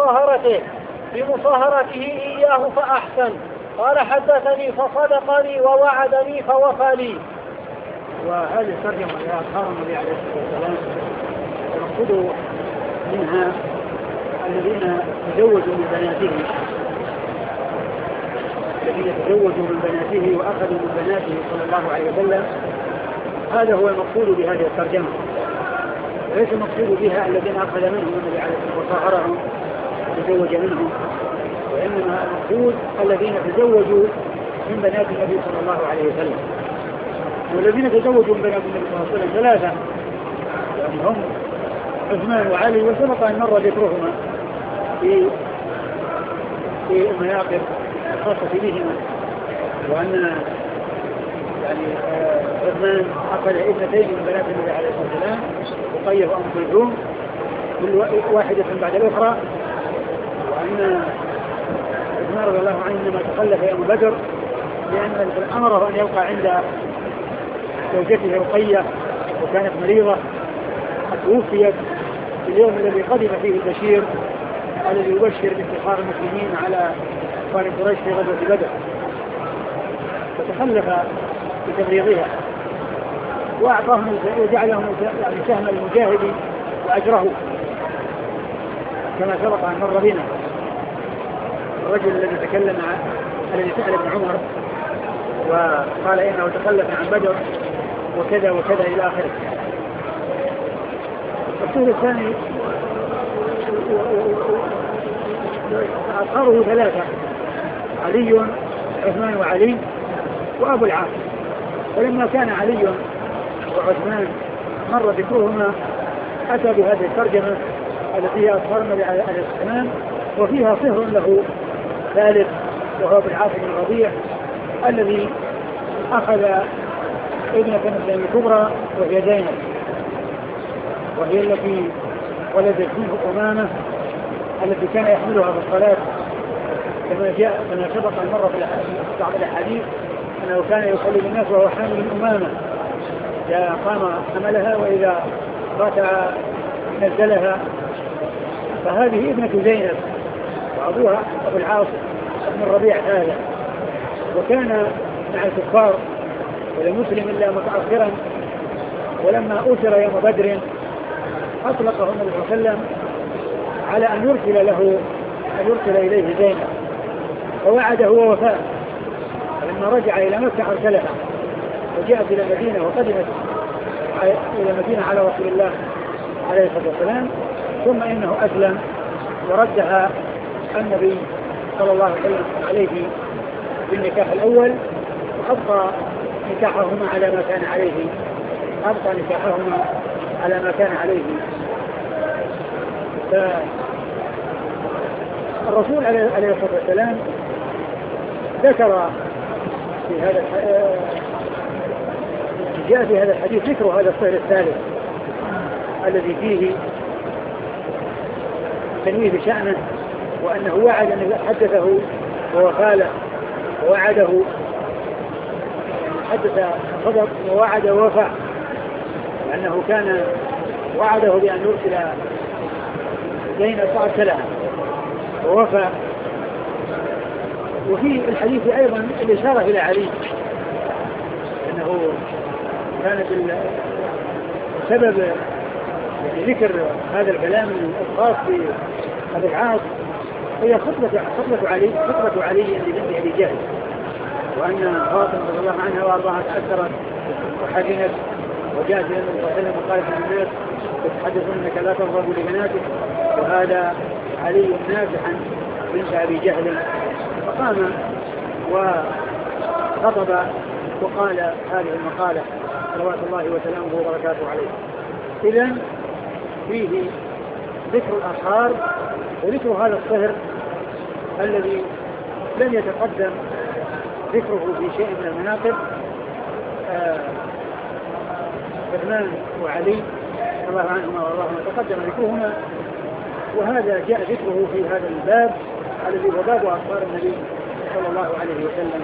في مصاهرته إياه فأحسن. قال حدثني فصدقني ووعدني فوفى لي. وهذه الترجمة إلى أصهار النبي عليه الصلاة والسلام يقصد منها الذين تزوجوا من بناته وأخذوا من بناته صلى الله عليه وسلم. هذا هو المقصود بهذه الترجمة، ليس المقصود بها الذين أخذ منهم النبي عليه الصلاة والسلام وصاهرهم وتزوج منهم، وإنما المقصود الذين تزوجوا من بنات النبي صلى الله عليه وسلم. والذين تزوجوا من بنات النبي صلى الله عليه وسلم ثلاثة، يعني هم عثمان وعلي، وسبق أن مر ذكرهما في المناقب الخاصة بهما، وأن يعني عثمان أخذ ابنتين من بنات النبي عليه الصلاة والسلام رقية وأم كلثوم كل واحدة بعد الأخرى، وأن عثمان رضي الله عنه إنما تخلف يوم بدر لأن أمره أن يبقى عند زوجته رقية وكانت مريضة توفيت في اليوم الذي قدم فيه البشير الذي يبشر بانتصار المسلمين على كفار قريش في غزوة بدر، فتخلف بتمريضها وأعطاهم وجعلهم يعني سهم المجاهد وأجره كما سبق أن مر بنا. الرجل الذي سأل ابن عمر وقال إنه تخلف عن بدر وكذا وكذا إلى آخره. السؤال الثاني أصهاره ثلاثة: علي عثمان وعلي وأبو العاص. فلما كان علي وعثمان مر ذكرهما أتى بهذه الترجمة التي هي أصهار النبي عليه الصلاة والسلام، وفيها صهر له ثالث وهو أبو العاص بن الربيع الذي أخذ ابنة من الكبرى وهي زينب، وهي التي ولدت منه أمامة التي كان يحملها في الصلاة كما سبق المرة في بعض الأحاديث أنه كان يصلي بالناس وهو حامل أمامة، إذا قام حملها وإذا ركع نزلها. فهذه ابنة زينب وأبوها أبو العاص بن الربيع هذا، وكان مع الكفار ولم يسلم إلا متأخرا، ولما أسر يوم بدر أطلقه النبي صلى الله عليه وسلم على أن يرسل إليه زينب، فوعده ووفاه. فلما رجع إلى مكة أرسلها وجاءت إلى المدينة وقدمت إلى المدينة على رسول الله عليه الصلاة والسلام، ثم إنه أسلم وردها النبي صلى الله عليه وسلم عليه بالنكاح الأول، وأبقى نكاحهما على ما كان عليه. فالرسول عليه الصلاة والسلام ذكر في هذا جاء في هذا الحديث ذكر هذا الصهر الثالث الذي فيه تنويه بشأنه، وأنه وعد أن حدثه ووفاله، ووعده حدث صدق ووعد ووفى، لأنه كان وعده بأن يرسل زينب فأرسلها ووفى. وفي الحديث أيضا الإشارة إلى علي، أنه كانت سبب ذكر هذا الكلام الخاص بأبي العاص هي خطبة علي لبنت أبي جهل، وأن فاطمة رضي الله عنها وأرضاها تأثرت وحزنت وجاءت إلى النبي صلى الله عليه وسلم وقالت للناس تتحدثون أنك لا ترغب لبناتك، وهذا علي نافحا بنت أبي جهل. فقام وخطب وقال هذه المقالة صلوات الله وسلامه وبركاته عليه. إذن فيه ذكر الأصهار وذكر هذا الصهر الذي لم يتقدم ذكره في شيء من المناقب، عثمان وعلي رضي الله عنهما وارضاهما تقدم ذكرهما، وهذا جاء ذكره في هذا الباب الذي هو باب أخبار النبي صلى الله عليه وسلم.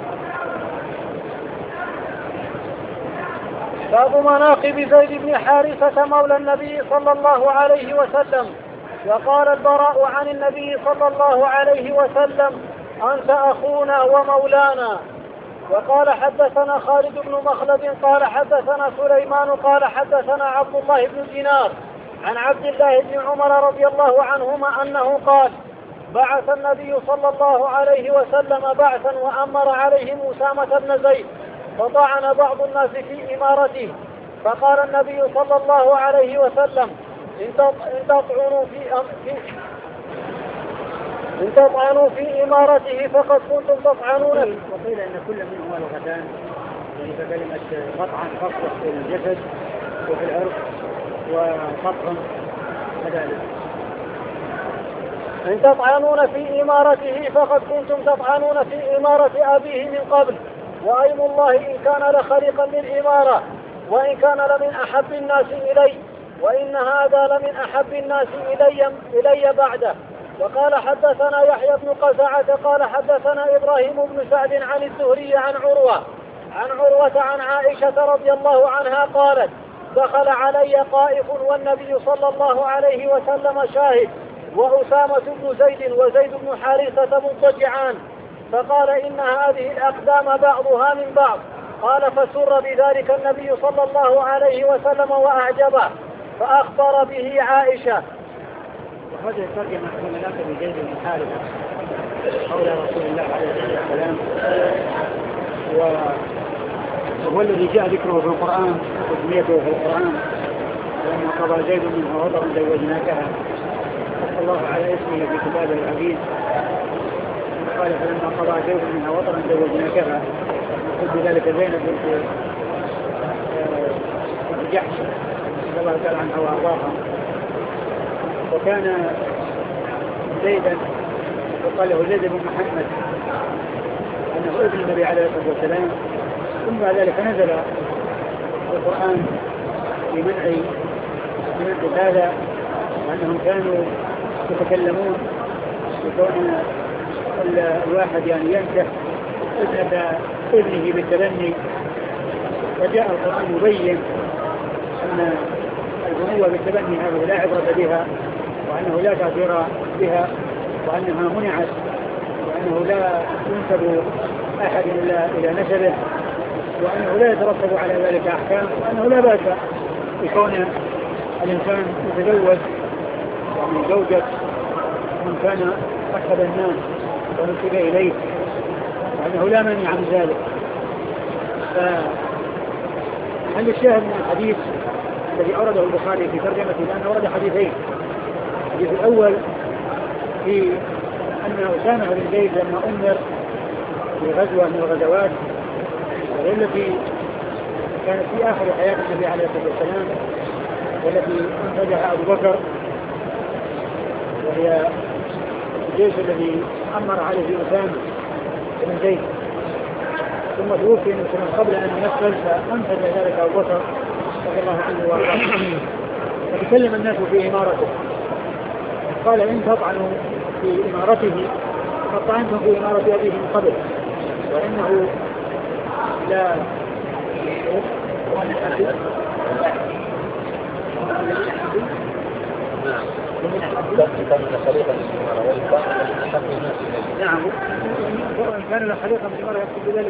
باب مناقب زيد بن حارثة مولى النبي صلى الله عليه وسلم. وقال البراء عن النبي صلى الله عليه وسلم: أنت أخونا ومولانا. وقال حدثنا خالد بن مخلد قال حدثنا سليمان قال حدثنا عبد الله بن دينار عن عبد الله بن عمر رضي الله عنهما أنه قال: بعث النبي صلى الله عليه وسلم بعثا وأمر عليهم أسامة بن زيد، فطعن بعض الناس في إمارته، فقال النبي صلى الله عليه وسلم: إن تطعنوا في إمارته فقد كنتم تطعنون. وقيل أن كل منهما لغتان، يعني فكلمة قطعا خاصة في الجسد وفي العرق، وقطع كذلك. إن تطعنون في إمارته فقد كنتم تطعنون في إمارة أبيه من قبل، وأيم الله إن كان لخليقا للإمارة، وإن كان لمن أحب الناس إلي، وإن هذا لمن أحب الناس إلي بعده. وقال حدثنا يحيى بن قزعة قال حدثنا إبراهيم بن سعد عن الزهري عن عروة عن عائشة رضي الله عنها قالت: دخل علي طائف والنبي صلى الله عليه وسلم شاهد، وأسامة بن زيد وزيد بن حارثة مضطجعان، فقال: إن هذه الأقدام بعضها من بعض. قال: فسر بذلك النبي صلى الله عليه وسلم وأعجبه، فأخبر به عائشة. وهذا الترجمة في مناقب زيد بن حارثة قول رسول الله عليه الصلاة والسلام، وهو الذي جاء ذكره في القرآن وتسميته في القرآن: ولما قضى زيد منها وطرا زوجناكها، حتى الله على اسمه في كتابه العزيز قال: فلما قضى زيد منها وطرا زوجناكها، قلت بذلك زينب بنت جحش رضي الله تعالى عنها وارضاها. وكان زيدا وقال له زيد بن محمد انه ابن النبي عليه الصلاه والسلام. ثم بعد ذلك نزل القران في منع هذا، وانهم كانوا يتكلمون بكون الواحد يعني ينكح ابنه بالتبني. وجاء القرآن يبين أن البنوة بالتبني هذه لا عبرة بها، وأنه لا تأثير بها، وأنها منعت، وأنه لا ينسب أحد إلى نسبه، وأنه لا يترتب على ذلك أحكام، وأنه لا بأس بكون الإنسان يتزوج من زوجة من كان أحد الناس ونسب إليه، وأنه لا مانع من ذلك. فهل الشاهد من الحديث الذي أورده البخاري في ترجمته، لأنه ورد حديثين. الحديث الأول في أن أسامة بن زيد لما أمر في غزوة من الغزوات والتي كانت في آخر حياة النبي عليه الصلاة والسلام، والتي أنتجها أبو بكر، وهي الجيش الذي أمر عليه أسامة بن زيد، ثم توفي من قبل أن ينفذ، فأنتج ذلك أبو بكر رضي الله عنه وارضاه. فتكلم الناس في إمارته، قال إن تطعنوا في إمارته فطعنتم في إمارة أبيه من قبل، وإنه لا نعم، وإن كان لخليقا من المرأة يكتب بذلك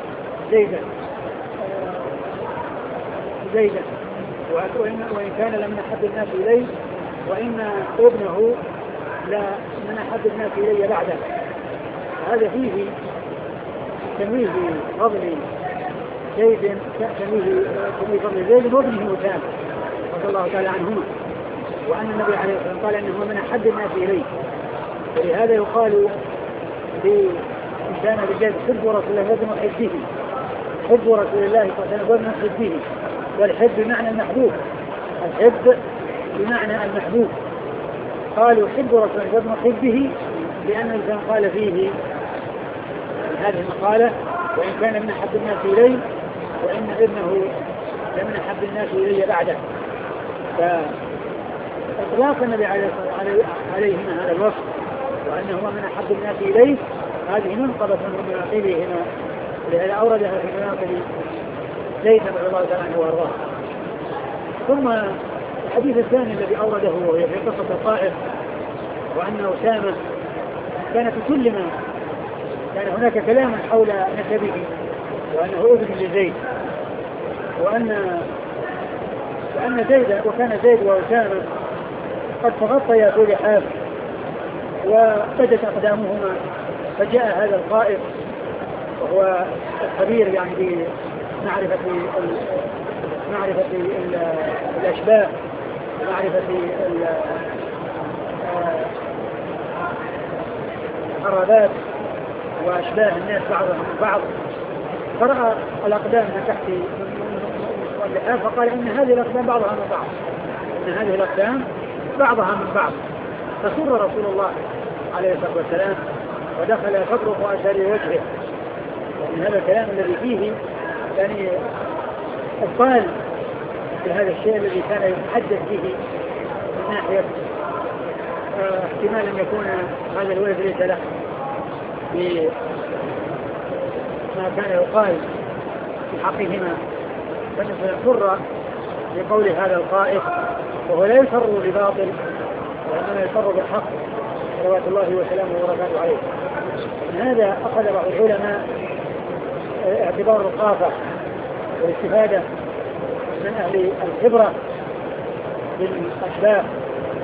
زيدا، وإن كان لمن أحب الناس إليه، وإن ابنه لمن أحب الناس إليه بعده. هذا فيه تمييز فضل زيد، تمييز فضل زيد وابنه أسامة رضي الله تعالى عنهما، وأن النبي عليه الصلاة والسلام قال أنه من أحب الناس إليه. ولهذا يقال لإنسان بن حب رسول الله وابن حبه، حب رسول الله صلى الله عليه وسلم وابن حبه. والحب بمعنى المحبوب، الحب بمعنى المحبوب. قالوا حب رسول الله وابن حبه لأن الإنسان قال فيه هذه المقالة وإن كان من أحب الناس إليه، وإن ابنه لمن أحب الناس إليه بعده. فإطلاق النبي عليهما هذا الوصف وأنهما من أحب الناس إليه، هذه منقبة من مناقبهما، ولهذا أوردها في مناقب زيد رضي الله تعالى عنه وارضاه. ثم الحديث الثاني الذي أورده وهي في قصة الطائف، وأن أسامة كان كلما كان هناك كلاما حول نسبه وأنه ابن لزيد، وأن وكان زيد وأسامة قد تغطيا في لحاف وبدت أقدامهما، فجاء هذا القائد وهو الخبير يعني بمعرفة الأشباه ومعرفة القرابات وأشباه الناس بعضهم من بعض، فرأى الأقدام من تحت اللحاف فقال إن هذه الأقدام بعضها من بعض، إن هذه الأقدام بعضها من بعض. فسر رسول الله عليه الصلاة والسلام ودخل فطرق وأشار وجهه، ومن هذا الكلام الذي فيه يعني أبطال بهذا الشيء الذي كان يتحدث به من ناحية احتمال أن يكون هذا الولد ليس له بما كان يقال في حقهما، فنفر لقول هذا القائد وهو لا يسر بباطل وإنما يسر بالحق صلوات الله وسلامه وبركاته عليه. من هذا أخذ بعض العلماء اعتبار الرقافة والاستفادة من أهل الخبرة بالأشباه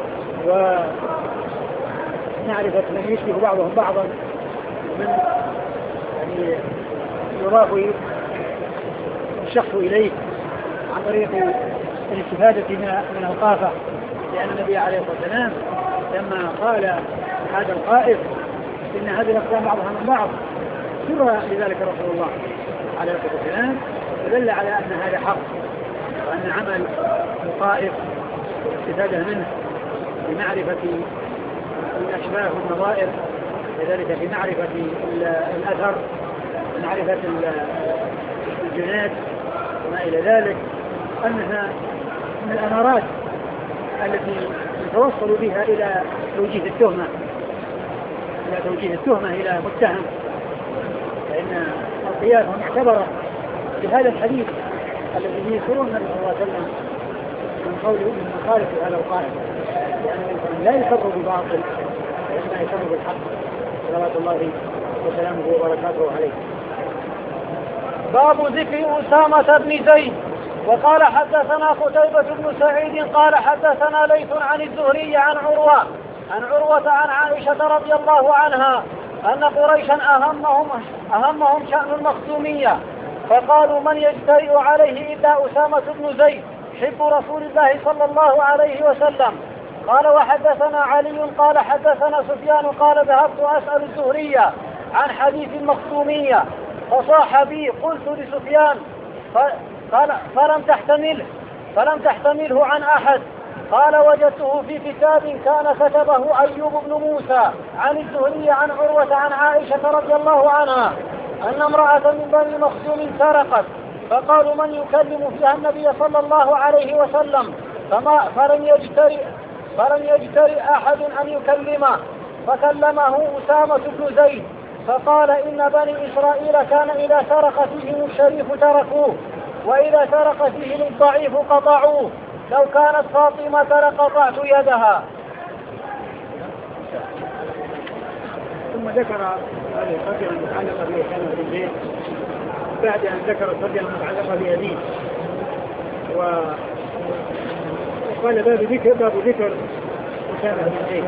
ومعرفة من يشبه بعضهم بعضا من يعني يضاف الشخص إليه عن طريق الاستفادة من الرقافة، لأن النبي عليه الصلاة والسلام لما قال هذا القائد إن هذه الأقدام بعضها من بعض سر لذلك رسول الله عليه الصلاة والسلام، فدل على أن هذا حق، وأن عمل القائد والاستفادة منه بمعرفة الأشباه والنظائر، لذلك في معرفة الأثر ومعرفة الجنات وما إلى ذلك، أنها من الأمارات التي يتوصل بها إلى توجيه التهمة إلى متهم، فإن القياس معتبرة بهذا الحديث الذي يذكرون النبي صلى الله عليه وسلم من قوله من مخالف هذا القائل، لأن الإنسان لا يسر بباطل وإنما يسر بالحق صلوات الله وسلامه وبركاته عليه. باب ذكر أسامة بن زيد. وقال حدثنا قتيبة بن سعيد قال حدثنا ليث عن الزهري عن عروة عن عروة عن عائشة رضي الله عنها أن قريشا أهمهم شأن المخزومية، فقالوا من يجترئ عليه إلا أسامة بن زيد حب رسول الله صلى الله عليه وسلم. قال وحدثنا علي قال حدثنا سفيان قال ذهبت أسأل الزهرية عن حديث المخزومية فصاح بي، قلت لسفيان قال فلم تحتمله عن أحد. قال وجدته في كتاب كان كتبه أيوب بن موسى عن الزهري عن عروة عن عائشة رضي الله عنها أن امرأة من بني مخزوم سرقت، فقالوا من يكلم فيها النبي صلى الله عليه وسلم، فلم يجترئ أحد أن يكلمه، فكلمه أسامة بن زيد فقال إن بني إسرائيل كان إذا سرق فيهم الشريف تركوه وإذا سرق فيهم الضعيف قطعوه، لو كانت فاطمة لقطعت يدها. ثم ذكر هذه الترجمة المتعلقة بأسامة بن زيد بعد أن ذكر الترجمة المتعلقة بأبيه، وقال باب ذكر أسامة بن زيد،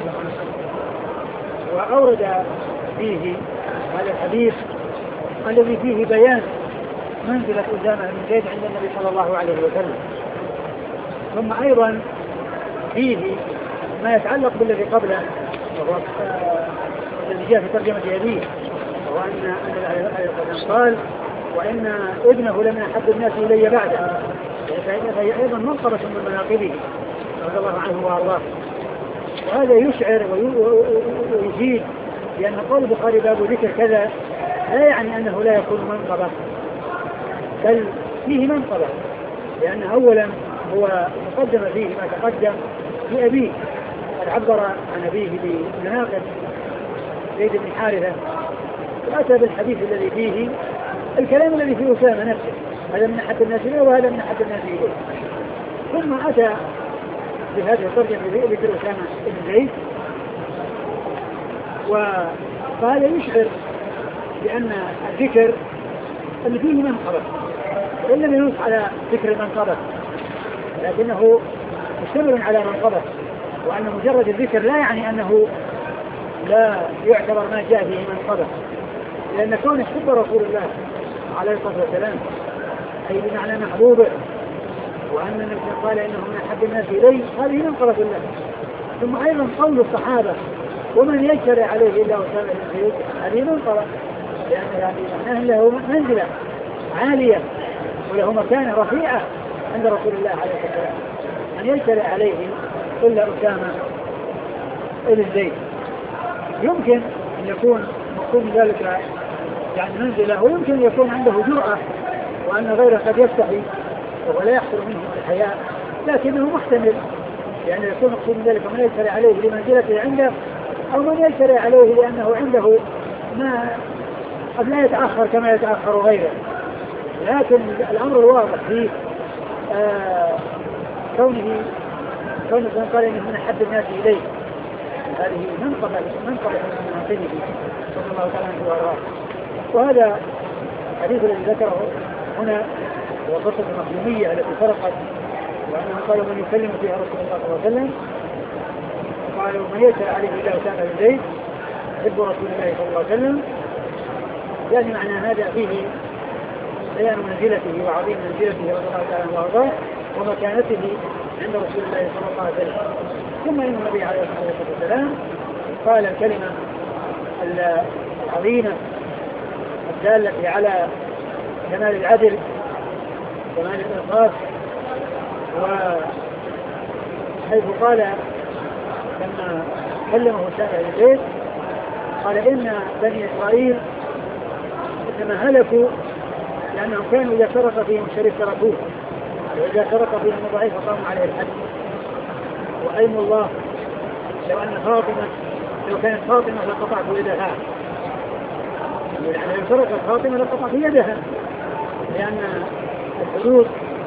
وأورد فيه هذا الحديث الذي فيه بيان منزلة أسامة بن زيد عند النبي صلى الله عليه وسلم. ثم أيضا فيه ما يتعلق بالذي قبله وهو الذي جاء في ترجمة أبيه، وهو أن قال وإن ابنه لمن أحب الناس إلي بعده، فهي أيضا منقبة من مناقبه رضي الله عنه وأرضاه. وهذا يشعر ويفيد لأن قول البخاري باب ذكر كذا لا يعني أنه لا يكون منقبة، بل فيه منقبة، لأن أولا هو مقدم فيه ما تقدم في أبيه، قد عبر عن أبيه بمناقب زيد بن حارثة، وأتى بالحديث الذي فيه الكلام الذي فيه أسامة نفسه، هذا من أحد الناس إليه وهذا من أحد الناس إليه. ثم أتى بهذه الترجمة ذكر أسامة بن زيد، وهذا يشعر بأن الذكر اللي فيه منقبة، وإن لم ينص على ذكر المنقبة لكنه مشتمل على منقبة، وأن مجرد الذكر لا يعني أنه لا يعتبر ما جاء فيه منقبة، لأن كونه حب رسول الله عليه الصلاة والسلام أي بمعنى محبوبه، وأن النبي قال إنه من أحب الناس إليه، هذه منقبة الله. ثم أيضا قول الصحابة ومن يجترئ عليه إلا أسامة بن زيد، هذه منقبة، لأن معناه له منزلة عالية وله مكانة رفيعة عند رسول الله عليه الصلاة والسلام، أن يجترئ عليه إلا أسامة بن زيد. يمكن أن يكون مقصود ذلك يعني منزلة، ويمكن أن يكون عنده جرأة وأن غيره قد يستحي ولا يحصل منه الحياء، لكنه محتمل، يعني يكون مقصود ذلك من يجترئ عليه لمنزلته عنده، أو من يجترئ عليه لأنه عنده ما قد لا يتأخر كما يتأخر غيره. لكن الأمر الواضح في كونه قال إنه من أحب الناس إليه، هذه منقبة من مناقبه صلى الله عليه وسلم. وهذا الحديث الذي ذكره هنا هو قصة المخزومية التي سرقت، وأنهم قالوا من يكلم فيها رسول الله صلى الله عليه وسلم، قالوا من يجترئ عليه إلا أسامة بن زيد يحب رسول الله صلى الله عليه وسلم. يعني معنى هذا فيه بيان منزلته وعظيم منزلته رضي الله تعالى وارضاه ومكانته عند رسول الله صلى الله عليه وسلم. ثم ان النبي عليه الصلاه والسلام قال الكلمه العظيمه الداله على كمال العدل وكمال الانصاف، وحيث قال لما كلمه أسامة بن زيد قال إن بني إسرائيل إنما هلكوا لأنهم كانوا إذا سرق فيهم الشريف تركوه، وإذا سرق فيهم الضعيف قاموا عليه الحد. وأيم الله لو كانت فاطمة لقطعت يدها، يعني لو سرقت فاطمة لقطعت يدها، لأن الحدود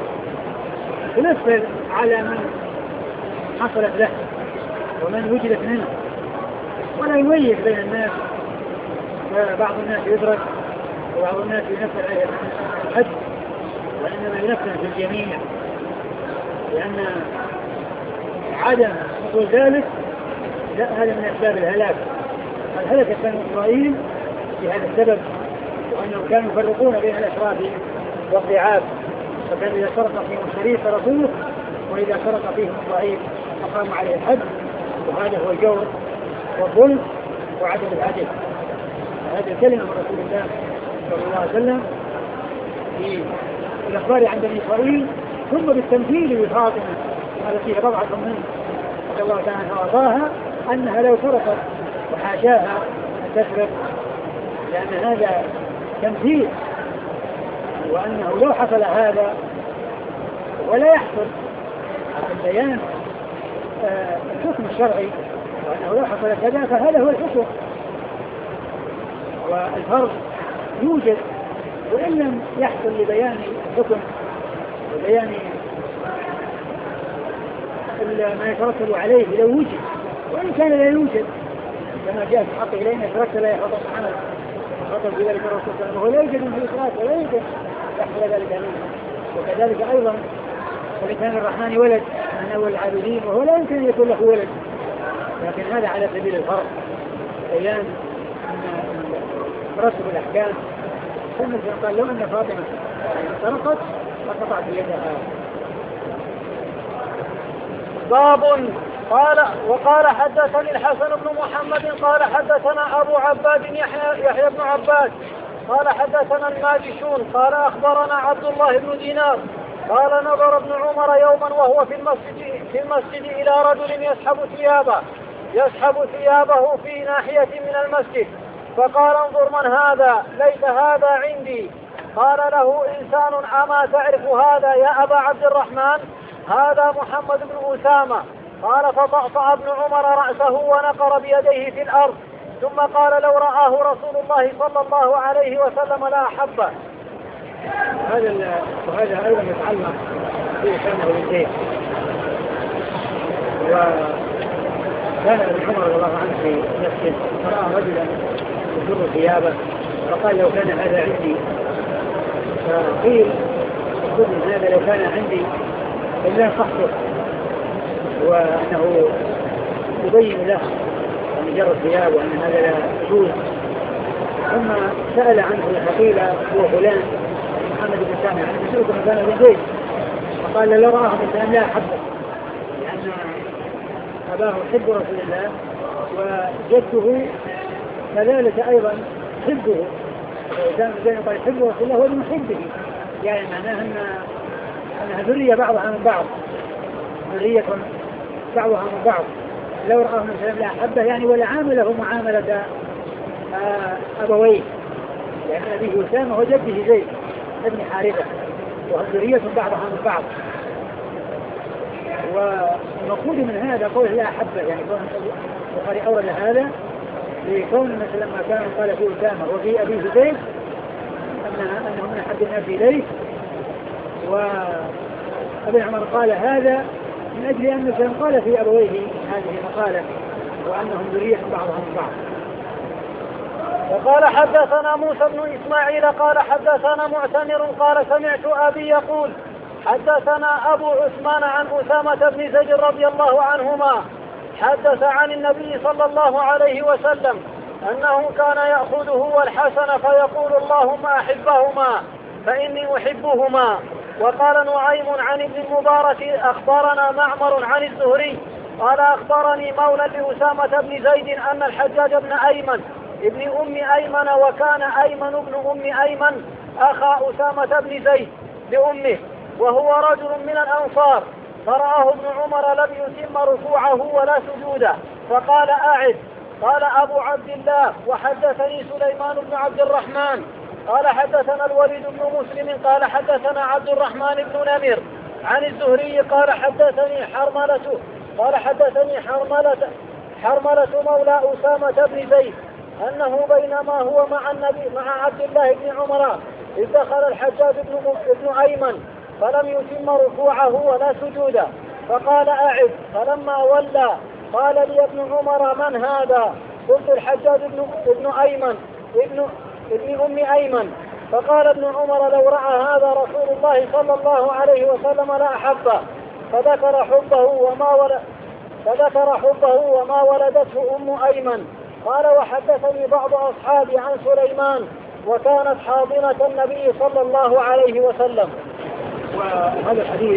تنفذ على من حصلت له ومن وجدت منه، ولا يميز بين الناس، بعض الناس يدرك وبعض الناس ينفذ عليه الحد، وإنما ينفذ في الجميع، لأن عدم حصول ذلك لا، هذا من أسباب الهلاك. الهلك بنو إسرائيل بهذا السبب، وأنهم كانوا يفرقون بين الأشراف والضعاف، فكان إذا سرق فيهم الشريف تركوه، وإذا سرق فيهم الضعيف أقاموا عليه الحد، وهذا هو الجور والظلم وعدم العدل. هذه الكلمة من رسول الله صلى الله عليه وسلم في الأخبار عن بني إسرائيل، ثم بالتمثيل بفاطمة التي رضعت منه رضي الله تعالى عنها وارضاها أنها لو سرقت وحاشاها أن تسرق، لأن هذا تمثيل، وأنه لو حصل هذا ولا يحصل بيان الحكم الشرعي، وأنه لو حصل كذا فهذا هو الحكم، والفرق يوجد وإن لم يحصل لبيان الحكم وبيان ما يترتب عليه لو وجد، وإن كان لا يوجد كما جاء في حقه إلينا تركت لا يحفظ محمد خطب في ذلك الرسول صلى الله عليه وسلم، ولا يوجد من الإسراف ولا يوجد يحصل ذلك منه. وكذلك أيضا ولكان الرحمن ولد من أول العابدين، وهو لا يمكن أن يكون له ولد، لكن هذا على سبيل الفرق بيان أن ترتب الأحكام. ثم قال لو أن فاطمة سرقت فقطعت يدها. باب وقال حدثني الحسن بن محمد قال حدثنا أبو عباد يحيى بن عباد قال حدثنا الماجشون قال أخبرنا عبد الله بن دينار قال نظر ابن عمر يوما وهو في المسجد إلى رجل يسحب ثيابه في ناحية من المسجد، فقال انظر من هذا؟ ليس هذا عندي. قال له إنسان أما تعرف هذا يا أبا عبد الرحمن؟ هذا محمد بن أسامة. قال فطأطأ ابن عمر رأسه ونقر بيديه في الأرض، ثم قال لو رآه رسول الله صلى الله عليه وسلم لا أحبه. وهذا أيضا يتعلق بإسامة بن زيد. وكان ابن عمر رضي الله عنه في مسجد فرأى رجلا يجر ثيابه فقال لو كان هذا عندي، فقيل هذا لو كان عندي إلا صحته، وأنه يبين له أن جر الثياب وأن هذا لا يجوز. ثم سأل عنه فقيل هو فلان محمد بن سامع عن مسلوك مكان بن زيد، فقال لو رآه الإنسان لا أحبه، لأن أباه حب رسول الله وجده كذلك أيضا حبه. الإنسان بن زيد قال حب رسول الله هو المحبه، يعني معناه أنها ذرية بعضها من بعض، ذرية بعضها من بعض. لو رآه من سلام لا أحبه يعني ولا عامله معاملة أبويه، لأن أبيه أسامة وجده زيد ابن حارثة، وذرية بعضها من بعض. والمقصود من هذا قول لا أحبه، يعني كون البخاري أورد هذا لكون مثلا ما كان قال في أسامة وفي أبيه زيد أنه من أحب الناس إليه. وابن عمر قال هذا من أجل أن كان قال في أبويه هذه المقالة وأنهم ذرية بعضهم من بعض. وقال حدثنا موسى بن إسماعيل قال حدثنا معتمر قال سمعت أبي يقول حدثنا أبو عثمان عن أسامة بن زيد رضي الله عنهما حدث عن النبي صلى الله عليه وسلم أنه كان يأخذه والحسن فيقول اللهم أحبهما فإني أحبهما. وقال نعيم عن ابن المبارك أخبرنا معمر عن الزهري قال أخبرني مولى لأسامة بن زيد أن الحجاج بن أيمن ابن أم أيمن وكان أيمن بن أم أيمن أخا أسامة بن زيد لأمه وهو رجل من الأنصار، فرآه ابن عمر لم يتم ركوعه ولا سجوده فقال أعد. قال أبو عبد الله وحدثني سليمان بن عبد الرحمن قال حدثنا الوليد بن مسلم قال حدثنا عبد الرحمن بن نمر عن الزهري قال حدثني حرملة مولى أسامة بن زيد أنه بينما هو مع عبد الله بن عمر إذ دخل الحجاج بن أيمن فلم يتم ركوعه ولا سجوده فقال أعد. فلما ولى قال لي ابن عمر من هذا؟ قلت الحجاج ابن أيمن ابن أم أيمن. فقال ابن عمر لو رأى هذا رسول الله صلى الله عليه وسلم لا أحبه، فذكر حبه فذكر حبه وما ولدته أم أيمن. قال وحدثني بعض أصحابي عن سليمان وكانت حاضنة النبي صلى الله عليه وسلم. وهذا الحديث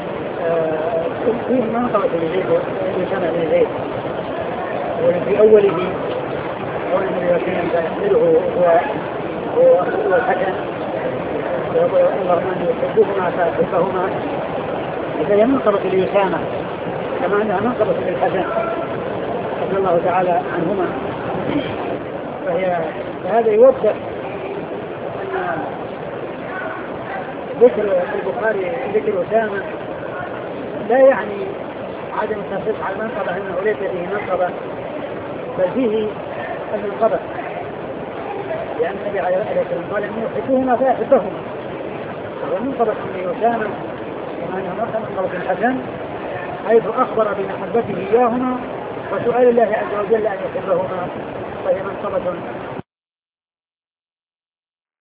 فيه منقبة لسنة بن زيد، وفي أوله قول النبي صلى الله عليه وسلم هو الحسن ويقول اللهم أن يحبهما فأحبهما، فهي منقبة لأسامة كما أنها منقبة للحسن رضي الله تعالى عنهما. فهذا يوضح أن ذكر البخاري ذكر أسامة لا يعني عدم التصريح على المنقبة أنه ليس فيه منقبة، بل فيه المنقبة، لأن النبي عليه الصلاة والسلام قال إنه يحبهما فيحبهما، وهو منقبة لأسامة كما أنه منقبة الحسن حيث أخبر بمحبته إياهما وسؤال الله عز وجل أن يحبهما، فهي منقبة